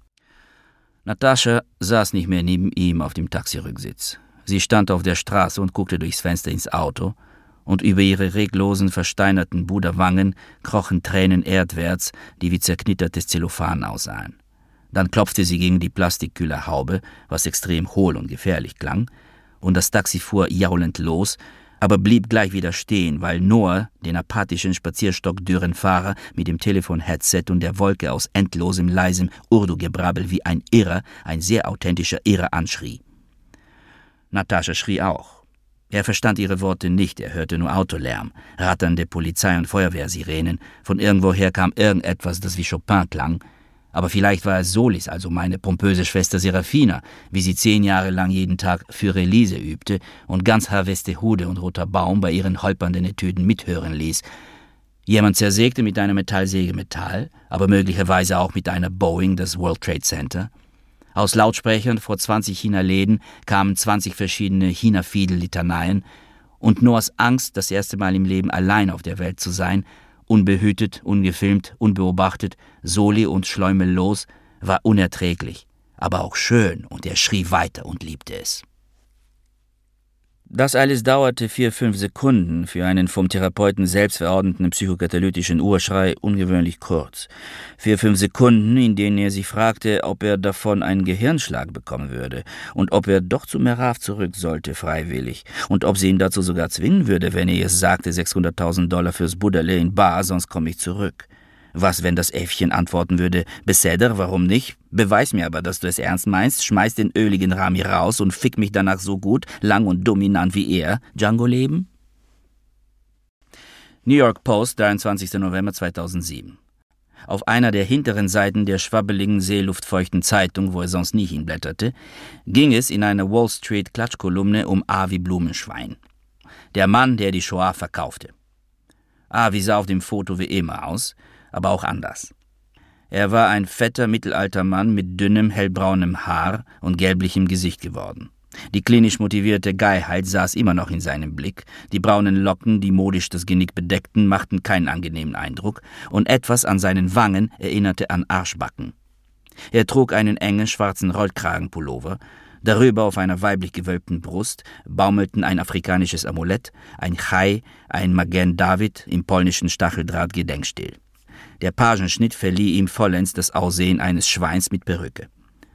Natascha saß nicht mehr neben ihm auf dem Taxirücksitz. Sie stand auf der Straße und guckte durchs Fenster ins Auto, und über ihre reglosen, versteinerten Buderwangen krochen Tränen erdwärts, die wie zerknittertes Zellophan aussahen. Dann klopfte sie gegen die Plastikkühlerhaube, was extrem hohl und gefährlich klang, und das Taxi fuhr jaulend los, aber blieb gleich wieder stehen, weil Noah den apathischen, spazierstockdürren Fahrer mit dem Telefon-Headset und der Wolke aus endlosem, leisem Urdu-Gebrabbel wie ein Irrer, ein sehr authentischer Irrer anschrie. Natascha schrie auch. Er verstand ihre Worte nicht, er hörte nur Autolärm, ratternde Polizei- und Feuerwehrsirenen, von irgendwoher kam irgendetwas, das wie Chopin klang, aber vielleicht war es Solis, also meine pompöse Schwester Serafina, wie sie 10 Jahre lang jeden Tag für Elise übte und ganz Harveste Hude und Roter Baum bei ihren holpernden Etüden mithören ließ. Jemand zersägte mit einer Metallsäge Metall, aber möglicherweise auch mit einer Boeing das World Trade Center. Aus Lautsprechern vor 20 China-Läden kamen 20 verschiedene China-Fiedel-Litaneien, und Noahs Angst, das erste Mal im Leben allein auf der Welt zu sein, unbehütet, ungefilmt, unbeobachtet, soli und schleumellos, war unerträglich, aber auch schön, und er schrie weiter und liebte es. Das alles dauerte 4-5 Sekunden, für einen vom Therapeuten selbst verordneten psychokatalytischen Urschrei ungewöhnlich kurz. 4-5 Sekunden, in denen er sich fragte, ob er davon einen Gehirnschlag bekommen würde und ob er doch zu Merav zurück sollte, freiwillig, und ob sie ihn dazu sogar zwingen würde, wenn er ihr sagte, $600.000 fürs Buddale in bar, sonst komme ich zurück. Was, wenn das Äffchen antworten würde, Beseder, warum nicht? Beweis mir aber, dass du es ernst meinst, schmeiß den öligen Rami raus und fick mich danach so gut, lang und dominant wie er. Django leben? New York Post, 23. November 2007. Auf einer der hinteren Seiten der schwabbeligen, seeluftfeuchten Zeitung, wo er sonst nie hinblätterte, ging es in einer Wall Street Klatschkolumne um Avi Blumenschwein. Der Mann, der die Shoah verkaufte. Avi sah auf dem Foto wie immer aus, aber auch anders. Er war ein fetter, mittelalter Mann mit dünnem, hellbraunem Haar und gelblichem Gesicht geworden. Die klinisch motivierte Geilheit saß immer noch in seinem Blick, die braunen Locken, die modisch das Genick bedeckten, machten keinen angenehmen Eindruck, und etwas an seinen Wangen erinnerte an Arschbacken. Er trug einen engen, schwarzen Rollkragenpullover, darüber auf einer weiblich gewölbten Brust baumelten ein afrikanisches Amulett, ein Chai, ein Magen David im polnischen Stacheldraht-Gedenkstil. Der Pagenschnitt verlieh ihm vollends das Aussehen eines Schweins mit Perücke.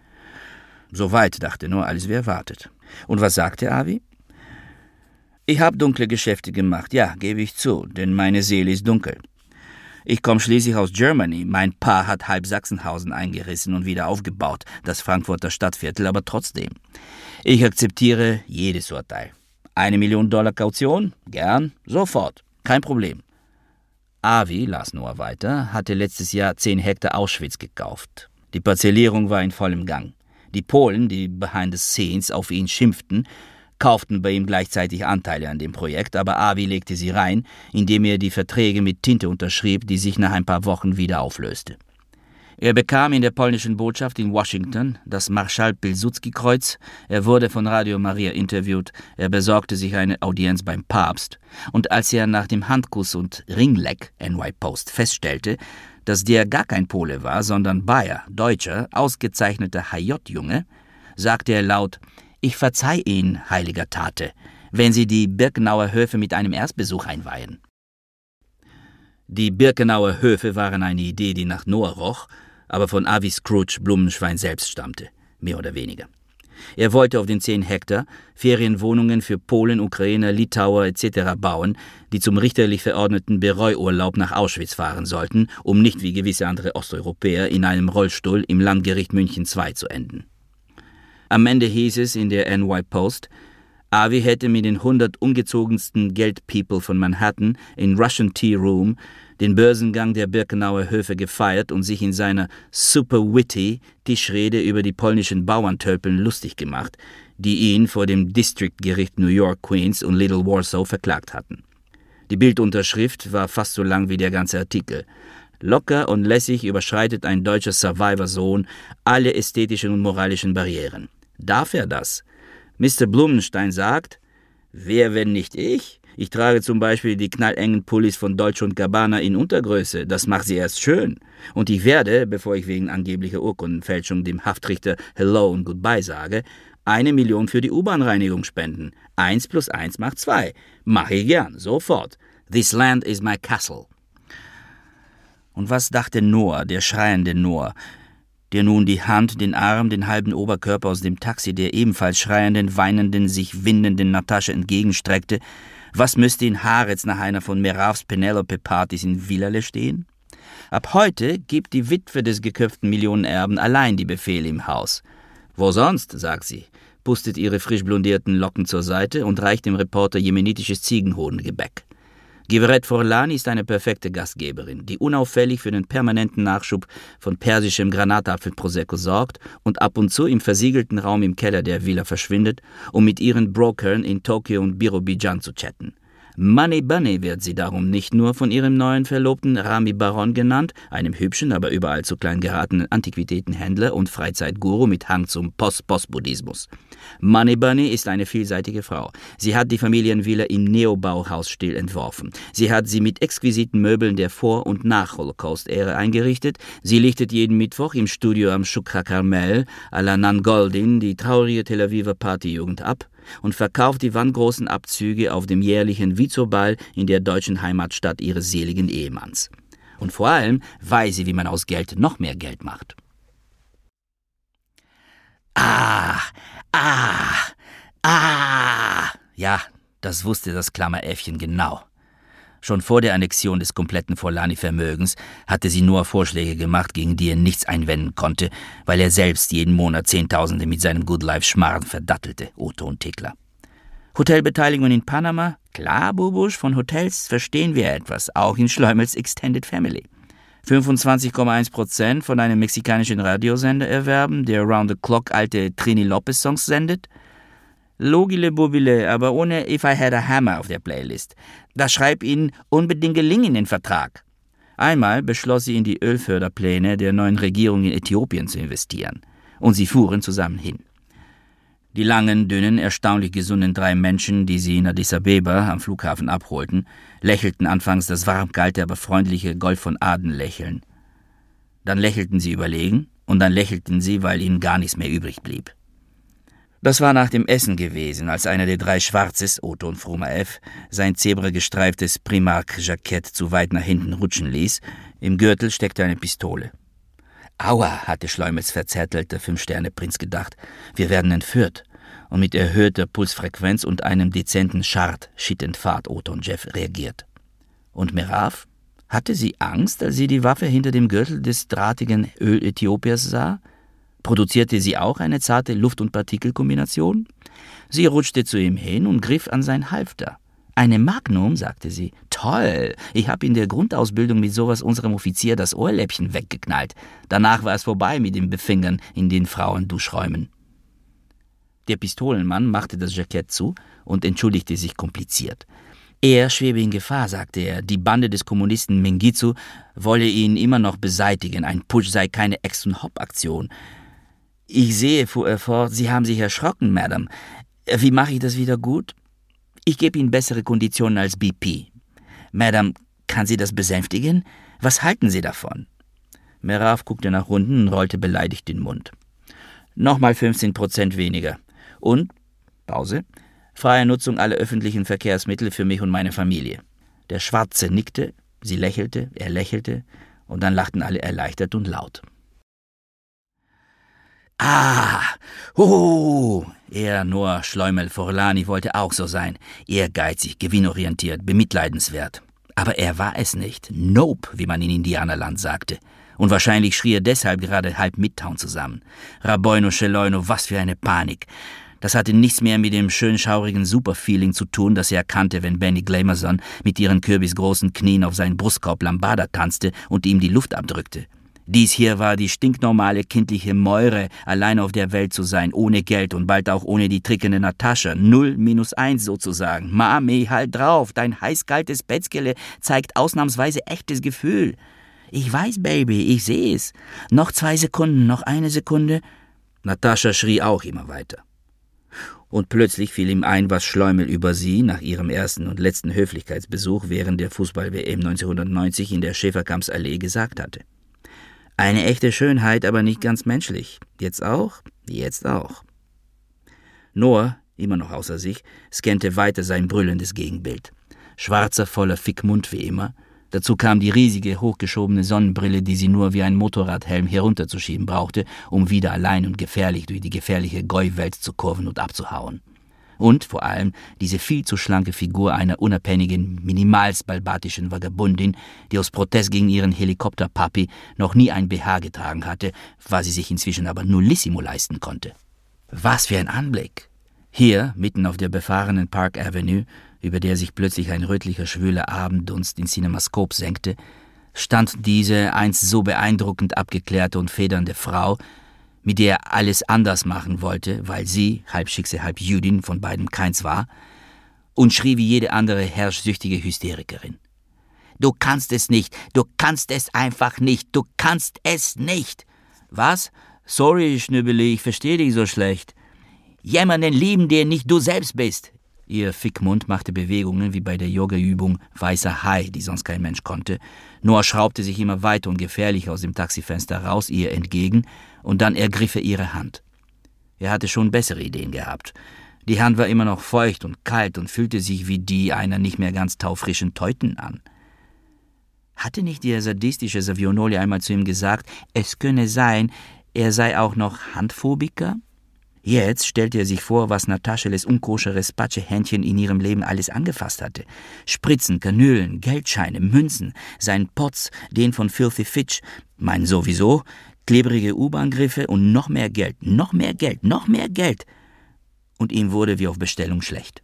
Soweit, dachte nur, alles wie erwartet. Und was sagte Avi? Ich habe dunkle Geschäfte gemacht, ja, gebe ich zu, denn meine Seele ist dunkel. Ich komme schließlich aus Germany, mein Pa hat halb Sachsenhausen eingerissen und wieder aufgebaut, das Frankfurter Stadtviertel, aber trotzdem. Ich akzeptiere jedes Urteil. $1 Million Kaution? Gern, sofort, kein Problem. Avi, las Noah weiter, hatte letztes Jahr 10 Hektar Auschwitz gekauft. Die Parzellierung war in vollem Gang. Die Polen, die behind the scenes auf ihn schimpften, kauften bei ihm gleichzeitig Anteile an dem Projekt, aber Avi legte sie rein, indem er die Verträge mit Tinte unterschrieb, die sich nach ein paar Wochen wieder auflöste. Er bekam in der polnischen Botschaft in Washington das Marschall-Pilsudski-Kreuz, er wurde von Radio Maria interviewt, er besorgte sich eine Audienz beim Papst, und als er nach dem Handkuss und Ringleck, NY Post, feststellte, dass der gar kein Pole war, sondern Bayer, Deutscher, ausgezeichneter HJ-Junge, sagte er laut: »Ich verzeih Ihnen, heiliger Tate, wenn Sie die Birkenauer Höfe mit einem Erstbesuch einweihen.« Die Birkenauer Höfe waren eine Idee, die nach Noah roch, aber von Avi Scrooge Blumenschwein selbst stammte, mehr oder weniger. Er wollte auf den 10 Hektar Ferienwohnungen für Polen, Ukrainer, Litauer etc. bauen, die zum richterlich verordneten Bereuurlaub nach Auschwitz fahren sollten, um nicht wie gewisse andere Osteuropäer in einem Rollstuhl im Landgericht München II zu enden. Am Ende hieß es in der NY Post, Avi hätte mit den 100 ungezogensten Geldpeople von Manhattan in Russian Tea Room den Börsengang der Birkenauer Höfe gefeiert und sich in seiner super-witty Tischrede über die polnischen Bauerntölpeln lustig gemacht, die ihn vor dem District-Gericht New York, Queens und Little Warsaw verklagt hatten. Die Bildunterschrift war fast so lang wie der ganze Artikel. Locker und lässig überschreitet ein deutscher Survivor-Sohn alle ästhetischen und moralischen Barrieren. Darf er das? Mr. Blumenstein sagt, wer, wenn nicht ich? Ich trage zum Beispiel die knallengen Pullis von Dolce & Gabbana in Untergröße, das macht sie erst schön. Und ich werde, bevor ich wegen angeblicher Urkundenfälschung dem Haftrichter Hello und Goodbye sage, 1 Million für die U-Bahn-Reinigung spenden. 1 + 1 macht 2. Mache ich gern, sofort. This land is my castle. Und was dachte Noah, der schreiende Noah, der nun die Hand, den Arm, den halben Oberkörper aus dem Taxi der ebenfalls schreienden, weinenden, sich windenden Natascha entgegenstreckte? Was müsste in Haaretz nach einer von Meravs Penelope-Partys in Villale stehen? Ab heute gibt die Witwe des geköpften Millionenerben allein die Befehle im Haus. Wo sonst, sagt sie, pustet ihre frisch blondierten Locken zur Seite und reicht dem Reporter jemenitisches Ziegenhodengebäck. Giverette Forlani ist eine perfekte Gastgeberin, die unauffällig für den permanenten Nachschub von persischem Granatapfel-Prosecco sorgt und ab und zu im versiegelten Raum im Keller der Villa verschwindet, um mit ihren Brokern in Tokio und Birobidzhan zu chatten. Money Bunny wird sie darum nicht nur von ihrem neuen Verlobten Rami Baron genannt, einem hübschen, aber überall zu klein geratenen Antiquitätenhändler und Freizeitguru mit Hang zum Post-Post-Buddhismus. Money Bunny ist eine vielseitige Frau. Sie hat die Familienvilla im Neobauhausstil entworfen. Sie hat sie mit exquisiten Möbeln der Vor- und Nach-Holocaust-Ära eingerichtet. Sie lichtet jeden Mittwoch im Studio am Shukra Carmel à la Nan Goldin die traurige Tel Aviver Partyjugend ab. und verkauft die wandgroßen Abzüge auf dem jährlichen Vizoball in der deutschen Heimatstadt ihres seligen Ehemanns. Und vor allem weiß sie, wie man aus Geld noch mehr Geld macht. Ja, das wusste das Klammeräffchen genau. Schon vor der Annexion des kompletten Forlani-Vermögens hatte sie Noah Vorschläge gemacht, gegen die er nichts einwenden konnte, weil er selbst jeden Monat Zehntausende mit seinem Good-Life-Schmarrn verdattelte, Otto und Thekla. Hotelbeteiligung in Panama? Klar, Bubusch, von Hotels verstehen wir etwas, auch in Schleumels Extended Family. 25,1% von einem mexikanischen Radiosender erwerben, der Round the Clock alte Trini Lopez Songs sendet. Logile Bubile, aber ohne If I Had a Hammer auf der Playlist. Das schreibt ihnen unbedingt gelingen in den Vertrag. Einmal beschloss sie, in die Ölförderpläne der neuen Regierung in Äthiopien zu investieren. Und sie fuhren zusammen hin. Die langen, dünnen, erstaunlich gesunden 3 Menschen, die sie in Addis Abeba am Flughafen abholten, lächelten anfangs das warmkalte, aber freundliche Golf von Aden-Lächeln. Dann lächelten sie überlegen und dann lächelten sie, weil ihnen gar nichts mehr übrig blieb. Das war nach dem Essen gewesen, als einer der 3 Schwarzes, Otto und Froma F., sein zebragestreiftes Primark-Jackett zu weit nach hinten rutschen ließ. Im Gürtel steckte eine Pistole. Aua, hatte Schleumels verzärtelter 5-Sterne-Prinz gedacht. Wir werden entführt. Und mit erhöhter Pulsfrequenz und einem dezenten Schart schittend Fahrt Otto und Jeff reagiert. Und Merav? Hatte sie Angst, als sie die Waffe hinter dem Gürtel des drahtigen Öl-Äthiopiers sah? Produzierte sie auch eine zarte Luft- und Partikelkombination? Sie rutschte zu ihm hin und griff an sein Halfter. »Eine Magnum«, sagte sie. »Toll, ich habe in der Grundausbildung mit sowas unserem Offizier das Ohrläppchen weggeknallt. Danach war es vorbei mit dem Befingern in den Frauenduschräumen.« Der Pistolenmann machte das Jackett zu und entschuldigte sich kompliziert. Er schwebe in Gefahr, sagte er. Die Bande des Kommunisten Mengistu wolle ihn immer noch beseitigen. Ein Putsch sei keine Ex-und-Hop-Aktion. »Ich sehe«, fuhr er fort, »Sie haben sich erschrocken, Madame. Wie mache ich das wieder gut? Ich gebe Ihnen bessere Konditionen als BP. Madame, kann Sie das besänftigen? Was halten Sie davon?« Merav guckte nach unten und rollte beleidigt den Mund. »Nochmal 15% weniger. Und«, Pause, »freie Nutzung aller öffentlichen Verkehrsmittel für mich und meine Familie.« Der Schwarze nickte, sie lächelte, er lächelte, und dann lachten alle erleichtert und laut. Er, Noah Schleumel Forlani, wollte auch so sein. Ehrgeizig, gewinnorientiert, bemitleidenswert. Aber er war es nicht. Nope, wie man in Indianerland sagte. Und wahrscheinlich schrie er deshalb gerade halb Midtown zusammen. Raboino Scheloino, was für eine Panik. Das hatte nichts mehr mit dem schön schaurigen Superfeeling zu tun, das er kannte, wenn Benny Glamerson mit ihren kürbisgroßen Knien auf seinen Brustkorb Lambada tanzte und ihm die Luft abdrückte. Dies hier war die stinknormale kindliche Mäure, allein auf der Welt zu sein, ohne Geld und bald auch ohne die trickende Natascha. 0-1 sozusagen. Mami, halt drauf, dein heißkaltes Bettskelle zeigt ausnahmsweise echtes Gefühl. Ich weiß, Baby, ich sehe es. Noch 2 Sekunden, noch 1 Sekunde. Natascha schrie auch immer weiter. Und plötzlich fiel ihm ein, was Schleumel über sie nach ihrem ersten und letzten Höflichkeitsbesuch während der Fußball-WM 1990 in der Schäferkampsallee gesagt hatte. Eine echte Schönheit, aber nicht ganz menschlich. Jetzt auch? Jetzt auch. Noah, immer noch außer sich, scannte weiter sein brüllendes Gegenbild. Schwarzer, voller Fickmund wie immer. Dazu kam die riesige, hochgeschobene Sonnenbrille, die sie nur wie ein Motorradhelm herunterzuschieben brauchte, um wieder allein und gefährlich durch die gefährliche Gäuwelt zu kurven und abzuhauen. Und vor allem diese viel zu schlanke Figur einer unabhängigen, minimalsbalbatischen Vagabundin, die aus Protest gegen ihren Helikopterpapi noch nie ein BH getragen hatte, was sie sich inzwischen aber nullissimo leisten konnte. Was für ein Anblick! Hier, mitten auf der befahrenen Park Avenue, über der sich plötzlich ein rötlicher, schwüler Abenddunst in Cinemascope senkte, stand diese einst so beeindruckend abgeklärte und federnde Frau, mit der er alles anders machen wollte, weil sie, halb Schickse, halb Jüdin, von beiden keins war, und schrie wie jede andere herrschsüchtige Hysterikerin. »Du kannst es nicht, du kannst es einfach nicht, du kannst es nicht!« »Was? Sorry, Schnübbeli, ich verstehe dich so schlecht.« »Jemanden lieben, der nicht du selbst bist!« Ihr Fickmund machte Bewegungen wie bei der Yoga-Übung Weißer Hai, die sonst kein Mensch konnte. Noah schraubte sich immer weiter und gefährlich aus dem Taxifenster raus ihr entgegen, und dann ergriff er ihre Hand. Er hatte schon bessere Ideen gehabt. Die Hand war immer noch feucht und kalt und fühlte sich wie die einer nicht mehr ganz taufrischen Teuten an. Hatte nicht der sadistische Savionoli einmal zu ihm gesagt, es könne sein, er sei auch noch Handphobiker? Jetzt stellte er sich vor, was Natascheles unkoscheres Patschehändchen in ihrem Leben alles angefasst hatte. Spritzen, Kanülen, Geldscheine, Münzen, seinen Potz, den von Filthy Fitch, meinen sowieso, klebrige U-Bahn-Griffe und noch mehr Geld, noch mehr Geld, noch mehr Geld. Und ihm wurde wie auf Bestellung schlecht.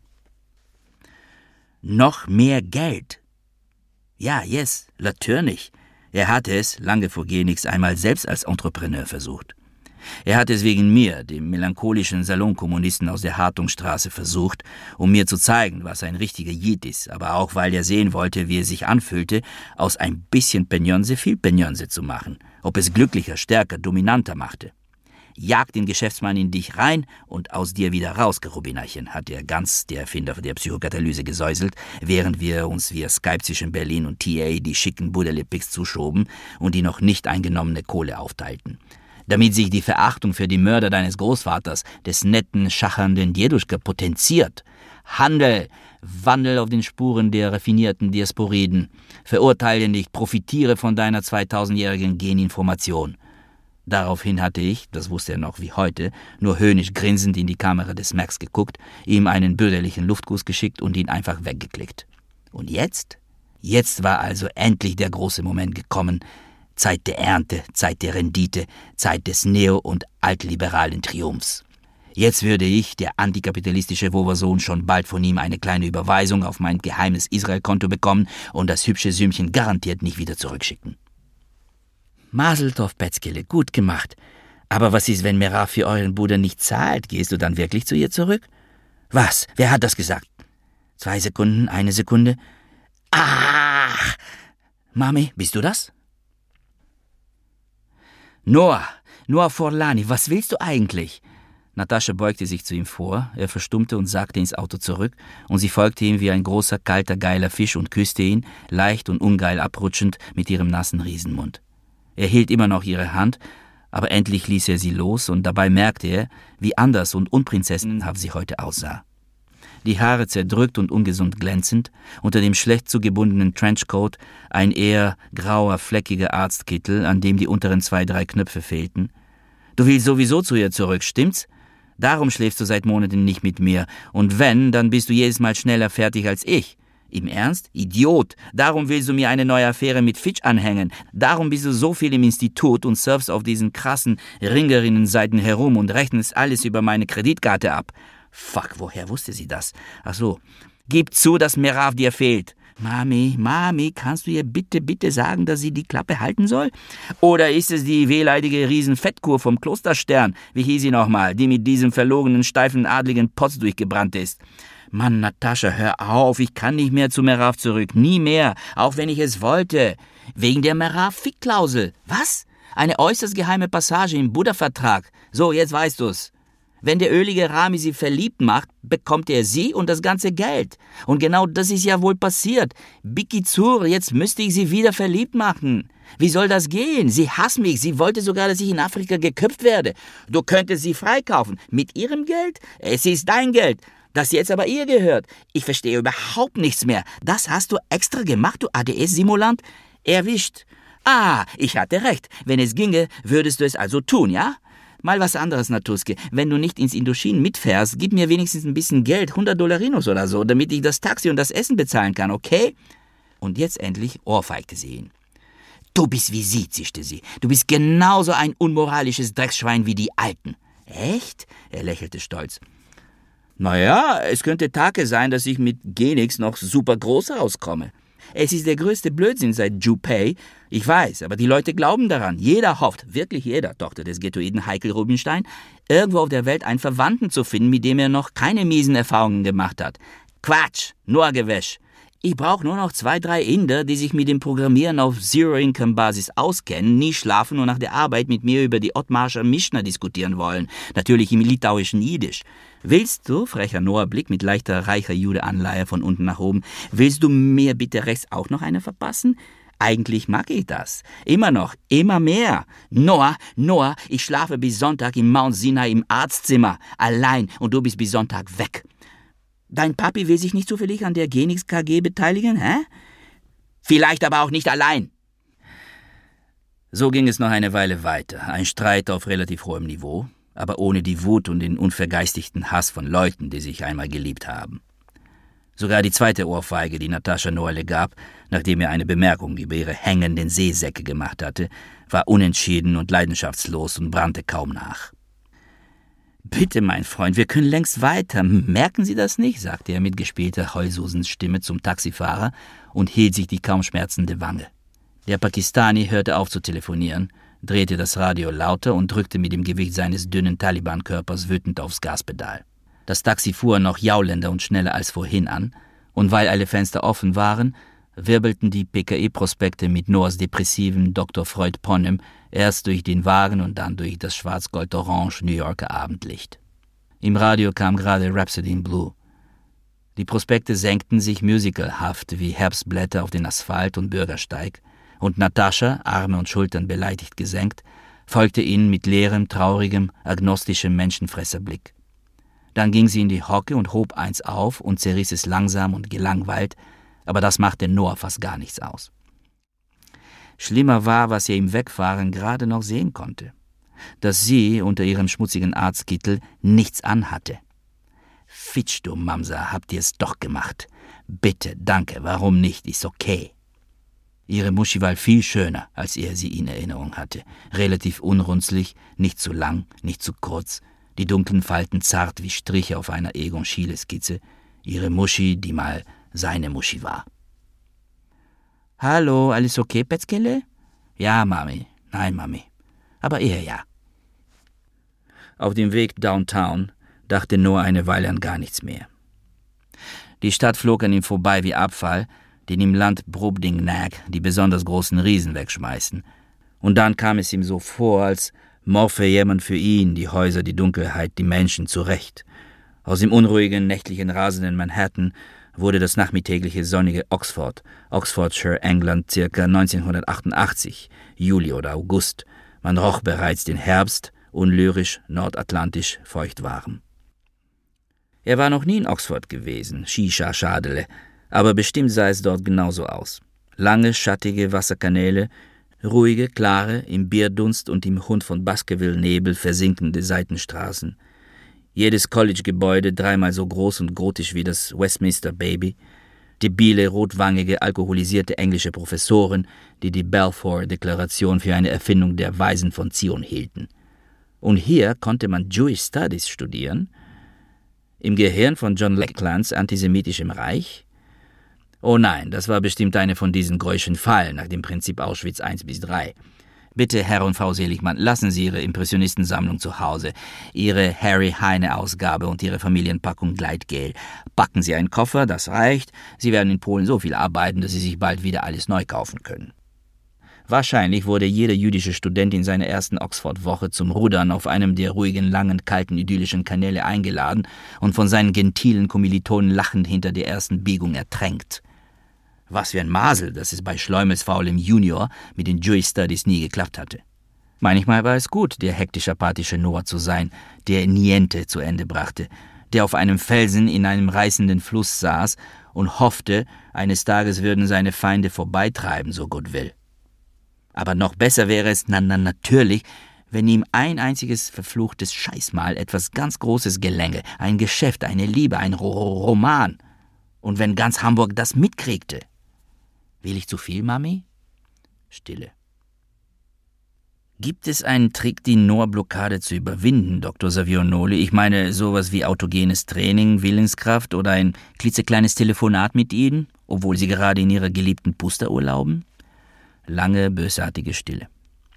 Noch mehr Geld? Ja, yes, natürlich. Er hatte es, lange vor Genix, einmal selbst als Entrepreneur versucht. Er hatte es wegen mir, dem melancholischen Salonkommunisten aus der Hartungstraße, versucht, um mir zu zeigen, was ein richtiger Jid ist, aber auch, weil er sehen wollte, wie es sich anfühlte, aus ein bisschen Penionse viel Penionse zu machen, ob es glücklicher, stärker, dominanter machte. Jag den Geschäftsmann in dich rein und aus dir wieder raus, Cherubinerchen, hat der Ganz, der Erfinder der Psychokatalyse, gesäuselt, während wir uns via Skype zwischen Berlin und TA die schicken Buddha-Pics zuschoben und die noch nicht eingenommene Kohle aufteilten. Damit sich die Verachtung für die Mörder deines Großvaters, des netten, schachernden Djeduschka, potenziert. Handel, wandel auf den Spuren der raffinierten Diasporiden. Verurteile nicht, profitiere von deiner 2000-jährigen Geninformation. Daraufhin hatte ich, das wusste er noch wie heute, nur höhnisch grinsend in die Kamera des Max geguckt, ihm einen bürgerlichen Luftguss geschickt und ihn einfach weggeklickt. Und jetzt? Jetzt war also endlich der große Moment gekommen. Zeit der Ernte, Zeit der Rendite, Zeit des neo- und altliberalen Triumphs. Jetzt würde ich, der antikapitalistische Woversohn, schon bald von ihm eine kleine Überweisung auf mein geheimes Israel-Konto bekommen und das hübsche Sümmchen garantiert nicht wieder zurückschicken. Mazel tov, Petzkele, gut gemacht. Aber was ist, wenn Merav für euren Bruder nicht zahlt? Gehst du dann wirklich zu ihr zurück? Was? Wer hat das gesagt? 2 Sekunden, 1 Sekunde. Ach! Mami, bist du das? Noah Forlani, was willst du eigentlich? Natascha beugte sich zu ihm vor, er verstummte und sagte ins Auto zurück, und sie folgte ihm wie ein großer, kalter, geiler Fisch und küsste ihn, leicht und ungeil abrutschend, mit ihrem nassen Riesenmund. Er hielt immer noch ihre Hand, aber endlich ließ er sie los, und dabei merkte er, wie anders und unprinzessinnenhaft sie heute aussah. Die Haare zerdrückt und ungesund glänzend, unter dem schlecht zugebundenen Trenchcoat ein eher grauer, fleckiger Arztkittel, an dem die unteren 2, 3 Knöpfe fehlten. Du willst sowieso zu ihr zurück, stimmt's? Darum schläfst du seit Monaten nicht mit mir, und wenn, dann bist du jedes Mal schneller fertig als ich. Im Ernst? Idiot! Darum willst du mir eine neue Affäre mit Fitch anhängen. Darum bist du so viel im Institut und surfst auf diesen krassen Ringerinnenseiten herum und rechnest alles über meine Kreditkarte ab. Fuck, woher wusste sie das? Ach so. Gib zu, dass Merav dir fehlt. Mami, kannst du ihr bitte sagen, dass sie die Klappe halten soll? Oder ist es die wehleidige Riesenfettkur vom Klosterstern, wie hieß sie nochmal, die mit diesem verlogenen, steifen, adligen Potz durchgebrannt ist? Mann, Natascha, hör auf, ich kann nicht mehr zu Merav zurück, nie mehr, auch wenn ich es wollte. Wegen der Merav-Fick-Klausel. Was? Eine äußerst geheime Passage im Buddha-Vertrag. So, jetzt weißt du's. Wenn der ölige Rami sie verliebt macht, bekommt er sie und das ganze Geld. Und genau das ist ja wohl passiert. Bikizur, jetzt müsste ich sie wieder verliebt machen. Wie soll das gehen? Sie hasst mich. Sie wollte sogar, dass ich in Afrika geköpft werde. Du könntest sie freikaufen. Mit ihrem Geld? Es ist dein Geld, das jetzt aber ihr gehört. Ich verstehe überhaupt nichts mehr. Das hast du extra gemacht, du ADS-Simulant? Erwischt. Ah, ich hatte recht. Wenn es ginge, würdest du es also tun, ja? Mal was anderes, Natuske. Wenn du nicht ins Indochin mitfährst, gib mir wenigstens ein bisschen Geld, 100 Dollarinos oder so, damit ich das Taxi und das Essen bezahlen kann, okay? Und jetzt endlich ohrfeigte sie ihn. Du bist wie sie, zischte sie. Du bist genauso ein unmoralisches Drecksschwein wie die Alten. Echt? Er lächelte stolz. Naja, es könnte Tage sein, dass ich mit Genix noch super groß rauskomme. Es ist der größte Blödsinn seit Jupay. Ich weiß, aber die Leute glauben daran. Jeder hofft, wirklich jeder, Tochter des Ghettoiden Heikel Rubinstein, irgendwo auf der Welt einen Verwandten zu finden, mit dem er noch keine miesen Erfahrungen gemacht hat. Quatsch, nur Gewäsch. Ich brauche nur noch 2, 3 Inder, die sich mit dem Programmieren auf Zero-Income-Basis auskennen, nie schlafen und nach der Arbeit mit mir über die Ottmarscher Mischna diskutieren wollen. Natürlich im litauischen Jiddisch. Willst du, frecher Noah Blick mit leichter reicher Jude-Anleihe von unten nach oben, willst du mir bitte rechts auch noch eine verpassen? Eigentlich mag ich das. Immer noch, immer mehr. Noah, ich schlafe bis Sonntag im Mount Sinai im Arztzimmer, allein, und du bist bis Sonntag weg. Dein Papi will sich nicht zufällig an der Genix KG beteiligen, hä? Vielleicht aber auch nicht allein. So ging es noch eine Weile weiter. Ein Streit auf relativ hohem Niveau, aber ohne die Wut und den unvergeistigten Hass von Leuten, die sich einmal geliebt haben. Sogar die zweite Ohrfeige, die Natascha Noalle gab, nachdem er eine Bemerkung über ihre hängenden Seesäcke gemacht hatte, war unentschieden und leidenschaftslos und brannte kaum nach. »Bitte, mein Freund, wir können längst weiter. Merken Sie das nicht?« sagte er mit gespielter Heulsusensstimme zum Taxifahrer und hielt sich die kaum schmerzende Wange. Der Pakistani hörte auf zu telefonieren, drehte das Radio lauter und drückte mit dem Gewicht seines dünnen Taliban-Körpers wütend aufs Gaspedal. Das Taxi fuhr noch jaulender und schneller als vorhin an, und weil alle Fenster offen waren, wirbelten die PKE-Prospekte mit Noahs depressiven Dr. Freud Ponnem erst durch den Wagen und dann durch das schwarz-gold-orange New Yorker Abendlicht. Im Radio kam gerade Rhapsody in Blue. Die Prospekte senkten sich musicalhaft wie Herbstblätter auf den Asphalt und Bürgersteig, und Natascha, Arme und Schultern beleidigt gesenkt, folgte ihnen mit leerem, traurigem, agnostischem Menschenfresserblick. Dann ging sie in die Hocke und hob eins auf und zerriss es langsam und gelangweilt, aber das machte Noah fast gar nichts aus. Schlimmer war, was er im Wegfahren gerade noch sehen konnte, dass sie unter ihrem schmutzigen Arztkittel nichts anhatte. »Fitsch, du Mamsa, habt ihr's doch gemacht. Bitte, danke, warum nicht, ist okay.« Ihre Muschi war viel schöner, als er sie in Erinnerung hatte. Relativ unrunzlig, nicht zu lang, nicht zu kurz, die dunklen Falten zart wie Striche auf einer Egon Schiele-Skizze. Ihre Muschi, die mal seine Muschi war. »Hallo, alles okay, Petzkele?« »Ja, Mami.« »Nein, Mami.« »Aber er ja.« Auf dem Weg downtown dachte Noah eine Weile an gar nichts mehr. Die Stadt flog an ihm vorbei wie Abfall, den im Land Brobdingnag die besonders großen Riesen wegschmeißen. Und dann kam es ihm so vor, als morphe jemand für ihn die Häuser, die Dunkelheit, die Menschen zurecht. Aus dem unruhigen, nächtlichen, rasenden Manhattan wurde das nachmittägliche sonnige Oxfordshire, England, ca. 1988, Juli oder August. Man roch bereits den Herbst, unlyrisch, nordatlantisch, feuchtwarm. Er war noch nie in Oxford gewesen, Shisha-Schadele, aber bestimmt sah es dort genauso aus. Lange, schattige Wasserkanäle, ruhige, klare, im Bierdunst und im Hund von Baskerville-Nebel versinkende Seitenstraßen. Jedes College-Gebäude dreimal so groß und gotisch wie das Westminster Baby. Debile, rotwangige, alkoholisierte englische Professoren, die die Balfour-Deklaration für eine Erfindung der Weisen von Zion hielten. Und hier konnte man Jewish Studies studieren. Im Gehirn von John Lacklands antisemitischem Reich? Oh nein, das war bestimmt eine von diesen Greuschen Fallen nach dem Prinzip Auschwitz 1-3. Bitte, Herr und Frau Seligmann, lassen Sie Ihre Impressionistensammlung zu Hause, Ihre Harry-Heine-Ausgabe und Ihre Familienpackung Gleitgel. Packen Sie einen Koffer, das reicht. Sie werden in Polen so viel arbeiten, dass Sie sich bald wieder alles neu kaufen können. Wahrscheinlich wurde jeder jüdische Student in seiner ersten Oxford-Woche zum Rudern auf einem der ruhigen, langen, kalten, idyllischen Kanäle eingeladen und von seinen gentilen Kommilitonen lachend hinter der ersten Biegung ertränkt. Was für ein Masel, dass es bei Schleumelsfaulem Junior mit den Jewish Studies nie geklappt hatte. Manchmal war es gut, der hektisch-apathische Noah zu sein, der Niente zu Ende brachte, der auf einem Felsen in einem reißenden Fluss saß und hoffte, eines Tages würden seine Feinde vorbeitreiben, so Gott will. Aber noch besser wäre es, natürlich, wenn ihm ein einziges verfluchtes Scheißmal etwas ganz Großes gelänge, ein Geschäft, eine Liebe, ein Roman. Und wenn ganz Hamburg das mitkriegte. Will ich zu viel, Mami? Stille. Gibt es einen Trick, die Noah-Blockade zu überwinden, Dr. Savionoli? Ich meine, sowas wie autogenes Training, Willenskraft oder ein klitzekleines Telefonat mit Ihnen, obwohl Sie gerade in Ihrer geliebten Puster urlauben? Lange, bösartige Stille.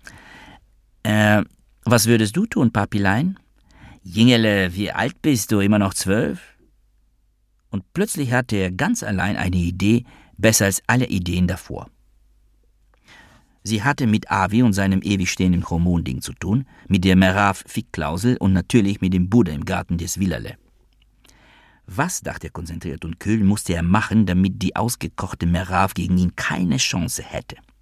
Was würdest du tun, Papilein? Jingele, wie alt bist du, immer noch 12? Und plötzlich hatte er ganz allein eine Idee, besser als alle Ideen davor. Sie hatte mit Avi und seinem ewig stehenden Hormonding zu tun, mit der Merav-Fick-Klausel und natürlich mit dem Buddha im Garten des Villerle. Was, dachte er konzentriert und kühl, musste er machen, damit die ausgekochte Merav gegen ihn keine Chance hätte?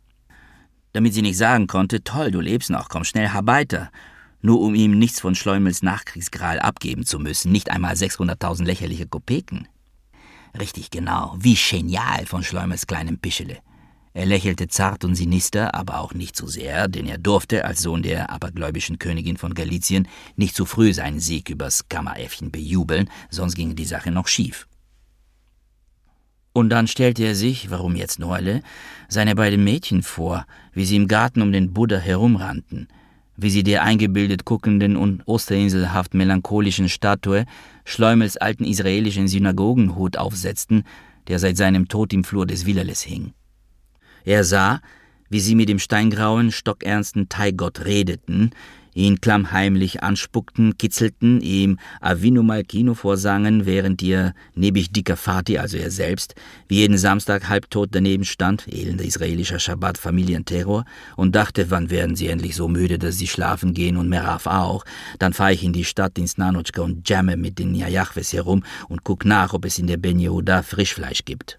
damit sie nicht sagen konnte, toll, du lebst noch, komm schnell herbei, nur um ihm nichts von Schleumels Nachkriegsgral abgeben zu müssen, nicht einmal 600.000 lächerliche Kopeken. Richtig genau, wie genial von Schleumels kleinem Pischele. Er lächelte zart und sinister, aber auch nicht zu sehr, denn er durfte als Sohn der abergläubischen Königin von Galizien nicht zu früh seinen Sieg übers Kammeräffchen bejubeln, sonst ginge die Sache noch schief. Und dann stellte er sich, warum jetzt Noelle, seine beiden Mädchen vor, wie sie im Garten um den Buddha herumrannten, wie sie der eingebildet guckenden und osterinselhaft melancholischen Statue Schleumels alten israelischen Synagogenhut aufsetzten, der seit seinem Tod im Flur des Willerles hing. Er sah, wie sie mit dem steingrauen, stockernsten Thaigott redeten, ihn klammheimlich anspuckten, kitzelten, ihm Avinu Malkino vorsangen, während ihr nebig dicker Vati, also er selbst, wie jeden Samstag halbtot daneben stand, elender israelischer Schabbat, Familienterror, und dachte, wann werden sie endlich so müde, dass sie schlafen gehen und Merav auch, dann fahre ich in die Stadt ins Nanotschka und jamme mit den Jajachwes herum und guck nach, ob es in der Ben Yehuda Frischfleisch gibt.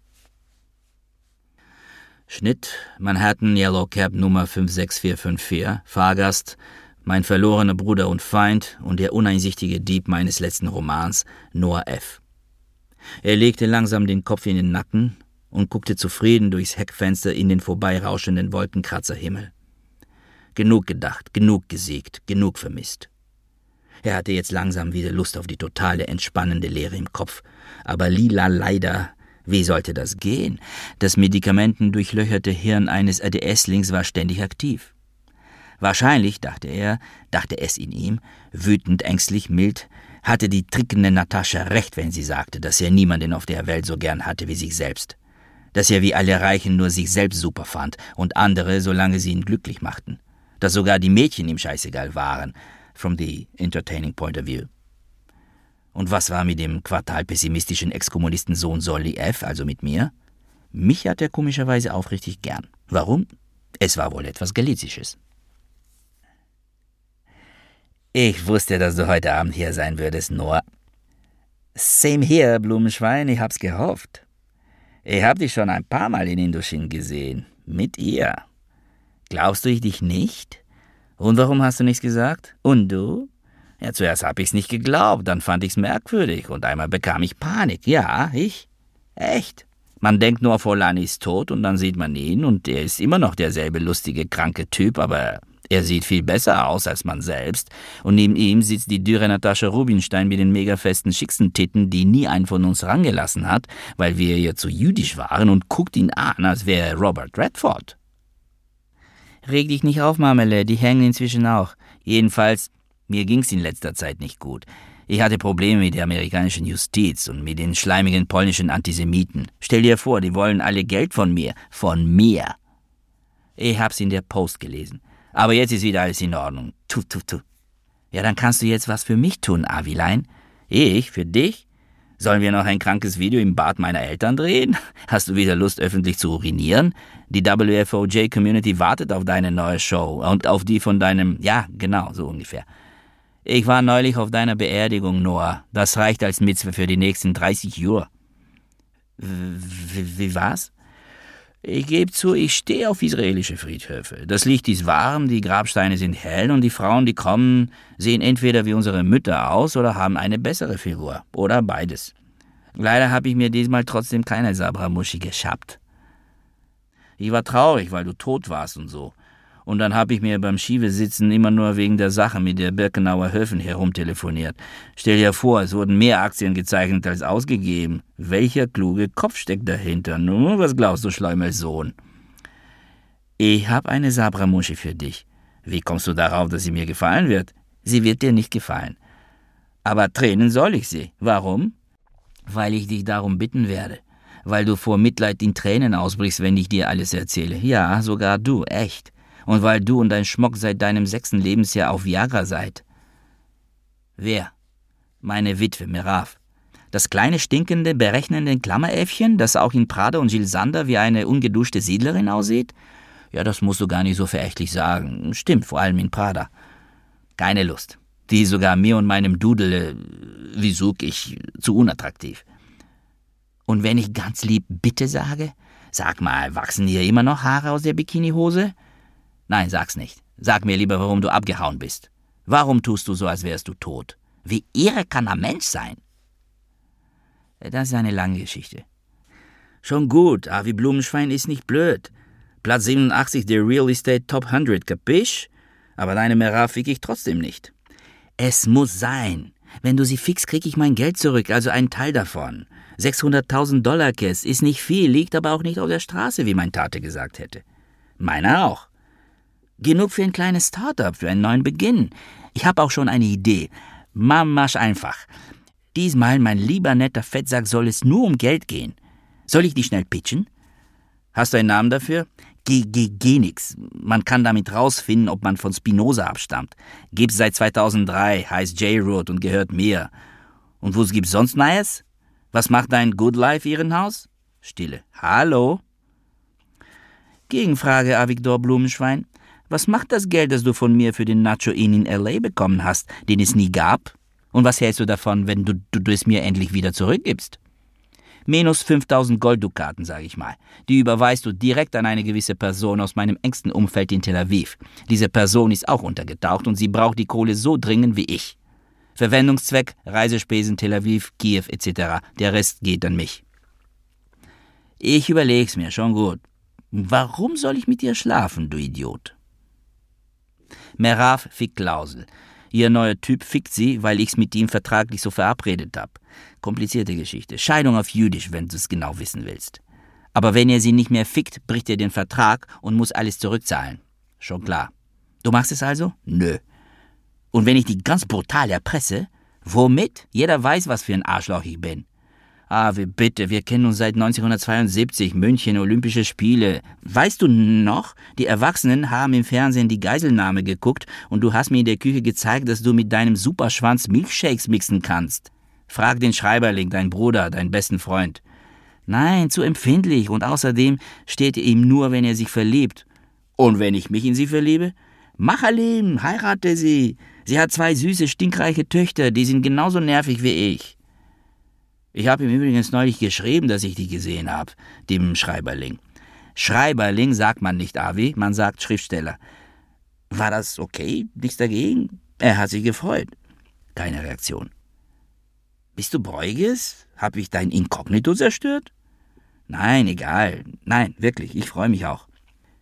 Schnitt, Manhattan, Yellow Cab Nummer 56454, Fahrgast, mein verlorener Bruder und Feind und der uneinsichtige Dieb meines letzten Romans, Noah F. Er legte langsam den Kopf in den Nacken und guckte zufrieden durchs Heckfenster in den vorbeirauschenden Wolkenkratzerhimmel. Genug gedacht, genug gesiegt, genug vermisst. Er hatte jetzt langsam wieder Lust auf die totale, entspannende Leere im Kopf, aber lila leider. Wie sollte das gehen? Das medikamentendurchlöcherte Hirn eines ADS-Lings war ständig aktiv. Wahrscheinlich, dachte es in ihm, wütend, ängstlich, mild, hatte die trickende Natascha recht, wenn sie sagte, dass er niemanden auf der Welt so gern hatte wie sich selbst. Dass er wie alle Reichen nur sich selbst super fand und andere, solange sie ihn glücklich machten. Dass sogar die Mädchen ihm scheißegal waren, from the entertaining point of view. Und was war mit dem quartalpessimistischen Ex-Kommunistensohn Solly F., also mit mir? Mich hat er komischerweise aufrichtig gern. Warum? Es war wohl etwas Galizisches. Ich wusste, dass du heute Abend hier sein würdest, Noah. Same here, Blumenschwein, ich hab's gehofft. Ich hab dich schon ein paar Mal in Indochine gesehen. Mit ihr. Glaubst du ich dich nicht? Und warum hast du nichts gesagt? Und du? Ja, zuerst hab ich's nicht geglaubt, dann fand ich's merkwürdig und einmal bekam ich Panik. Ja, ich? Echt? Man denkt nur, Folani ist tot und dann sieht man ihn und er ist immer noch derselbe lustige, kranke Typ, aber er sieht viel besser aus als man selbst und neben ihm sitzt die dürre Natascha Rubinstein mit den megafesten Schicksentitten, die nie einen von uns rangelassen hat, weil wir ihr zu jüdisch waren und guckt ihn an, als wäre er Robert Redford. Reg dich nicht auf, Marmele, die hängen inzwischen auch. Jedenfalls, mir ging's in letzter Zeit nicht gut. Ich hatte Probleme mit der amerikanischen Justiz und mit den schleimigen polnischen Antisemiten. Stell dir vor, die wollen alle Geld von mir. Von mir. Ich hab's in der Post gelesen. Aber jetzt ist wieder alles in Ordnung. Tu. Ja, dann kannst du jetzt was für mich tun, Avilein. Ich? Für dich? Sollen wir noch ein krankes Video im Bad meiner Eltern drehen? Hast du wieder Lust, öffentlich zu urinieren? Die WFOJ-Community wartet auf deine neue Show und auf die von deinem... Ja, genau, so ungefähr. Ich war neulich auf deiner Beerdigung, Noah. Das reicht als Mitzwe für die nächsten 30 Jahre. Wie war's? Ich gebe zu, ich stehe auf israelische Friedhöfe. Das Licht ist warm, die Grabsteine sind hell und die Frauen, die kommen, sehen entweder wie unsere Mütter aus oder haben eine bessere Figur. Oder beides. Leider habe ich mir diesmal trotzdem keine Sabramuschi geschappt. Ich war traurig, weil du tot warst und so. Und dann habe ich mir beim Schiebe-Sitzen immer nur wegen der Sache mit der Birkenauer Höfen herumtelefoniert. Stell dir vor, es wurden mehr Aktien gezeichnet als ausgegeben. Welcher kluge Kopf steckt dahinter? Nun, was glaubst du, Schleumels Sohn? Ich habe eine Sabramuschi für dich. Wie kommst du darauf, dass sie mir gefallen wird? Sie wird dir nicht gefallen. Aber Tränen soll ich sie. Warum? Weil ich dich darum bitten werde. Weil du vor Mitleid in Tränen ausbrichst, wenn ich dir alles erzähle. Ja, sogar du, echt. Und weil du und dein Schmock seit deinem 6. Lebensjahr auf Viagra seid. Wer? Meine Witwe, Merav. Das kleine, stinkende, berechnende Klammeräffchen, das auch in Prada und Gilles Sander wie eine ungeduschte Siedlerin aussieht? Ja, das musst du gar nicht so verächtlich sagen. Stimmt, vor allem in Prada. Keine Lust. Die ist sogar mir und meinem Dudel, zu unattraktiv. Und wenn ich ganz lieb bitte sage, Sag mal, wachsen dir immer noch Haare aus der Bikinihose? Nein, sag's nicht. Sag mir lieber, warum du abgehauen bist. Warum tust du so, als wärst du tot? Wie irre kann ein Mensch sein? Das ist eine lange Geschichte. Schon gut, Avi Blumenschwein ist nicht blöd. Platz 87 der Real Estate Top 100, kapisch? Aber deine Merav fick ich trotzdem nicht. Es muss sein. Wenn du sie fickst, krieg ich mein Geld zurück, also einen Teil davon. $600.000, Kiss, ist nicht viel, liegt aber auch nicht auf der Straße, wie mein Tate gesagt hätte. Meiner auch. Genug für ein kleines Startup, für einen neuen Beginn. Ich habe auch schon eine Idee. Mach einfach. Diesmal, mein lieber netter Fettsack, soll es nur um Geld gehen. Soll ich die schnell pitchen? Hast du einen Namen dafür? Genix. Man kann damit rausfinden, ob man von Spinoza abstammt. Gibt's seit 2003, heißt J-Root und gehört mir. Und wo gibt's sonst Neues? Was macht dein Good Life Irrenhaus? Stille. Hallo? Gegenfrage, Avigdor Blumenschwein. Was macht das Geld, das du von mir für den Nacho Inn in L.A. bekommen hast, den es nie gab? Und was hältst du davon, wenn du es mir endlich wieder zurückgibst? Minus 5.000 Golddukaten, sage ich mal. Die überweist du direkt an eine gewisse Person aus meinem engsten Umfeld in Tel Aviv. Diese Person ist auch untergetaucht und sie braucht die Kohle so dringend wie ich. Verwendungszweck, Reisespesen, Tel Aviv, Kiew etc. Der Rest geht an mich. Ich überleg's mir, schon gut. Warum soll ich mit dir schlafen, du Idiot? Merav fickt Klausel. Ihr neuer Typ fickt sie, weil ich's mit ihm vertraglich so verabredet hab. Komplizierte Geschichte. Scheidung auf Jüdisch, wenn du es genau wissen willst. Aber wenn er sie nicht mehr fickt, bricht er den Vertrag und muss alles zurückzahlen. Schon klar. Du machst es also? Nö. Und wenn ich die ganz brutal erpresse? Womit? Jeder weiß, was für ein Arschloch ich bin. Wie bitte, wir kennen uns seit 1972, München, Olympische Spiele. Weißt du noch? Die Erwachsenen haben im Fernsehen die Geiselnahme geguckt und du hast mir in der Küche gezeigt, dass du mit deinem Superschwanz Milkshakes mixen kannst. Frag den Schreiberling, dein Bruder, deinen besten Freund. Nein, zu empfindlich und außerdem steht er ihm nur, wenn er sich verliebt. Und wenn ich mich in sie verliebe? Macherleben, heirate sie. Sie hat 2 süße, stinkreiche Töchter, die sind genauso nervig wie ich. Ich habe ihm übrigens neulich geschrieben, dass ich die gesehen habe, dem Schreiberling. Schreiberling sagt man nicht, Avi, man sagt Schriftsteller. War das okay? Nichts dagegen? Er hat sich gefreut. Keine Reaktion. Bist du Bräugis? Hab ich dein Inkognito zerstört? Nein, egal. Nein, wirklich, ich freue mich auch.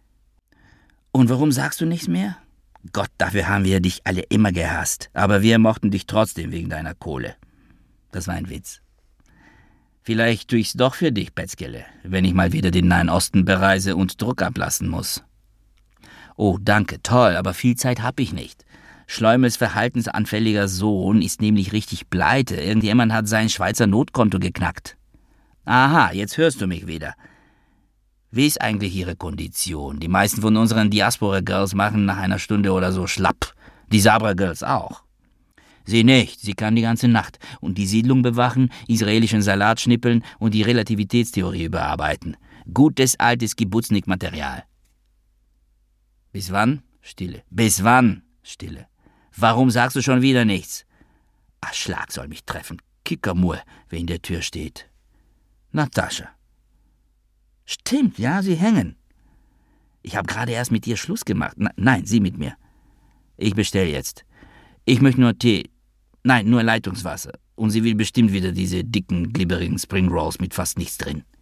Und warum sagst du nichts mehr? Gott, dafür haben wir dich alle immer gehasst. Aber wir mochten dich trotzdem wegen deiner Kohle. Das war ein Witz. Vielleicht tue ich's doch für dich, Petzkele, wenn ich mal wieder den Nahen Osten bereise und Druck ablassen muss. Oh, danke, toll, aber viel Zeit hab ich nicht. Schleumels verhaltensanfälliger Sohn ist nämlich richtig pleite. Irgendjemand hat sein Schweizer Notkonto geknackt. Aha, jetzt hörst du mich wieder. Wie ist eigentlich Ihre Kondition? Die meisten von unseren Diaspora-Girls machen nach einer Stunde oder so schlapp. Die Sabra-Girls auch. Sie nicht, sie kann die ganze Nacht und die Siedlung bewachen, israelischen Salat schnippeln und die Relativitätstheorie überarbeiten. Gutes, altes Kibbuznik-Material. Bis wann? Stille. Bis wann? Stille. Warum sagst du schon wieder nichts? Schlag soll mich treffen. Kickermur, wer in der Tür steht. Natascha. Stimmt, ja, sie hängen. Ich habe gerade erst mit dir Schluss gemacht. Nein, sie mit mir. Ich bestelle jetzt. Ich möchte nur Tee. Nein, nur Leitungswasser. Und sie will bestimmt wieder diese dicken, glibberigen Spring Rolls mit fast nichts drin.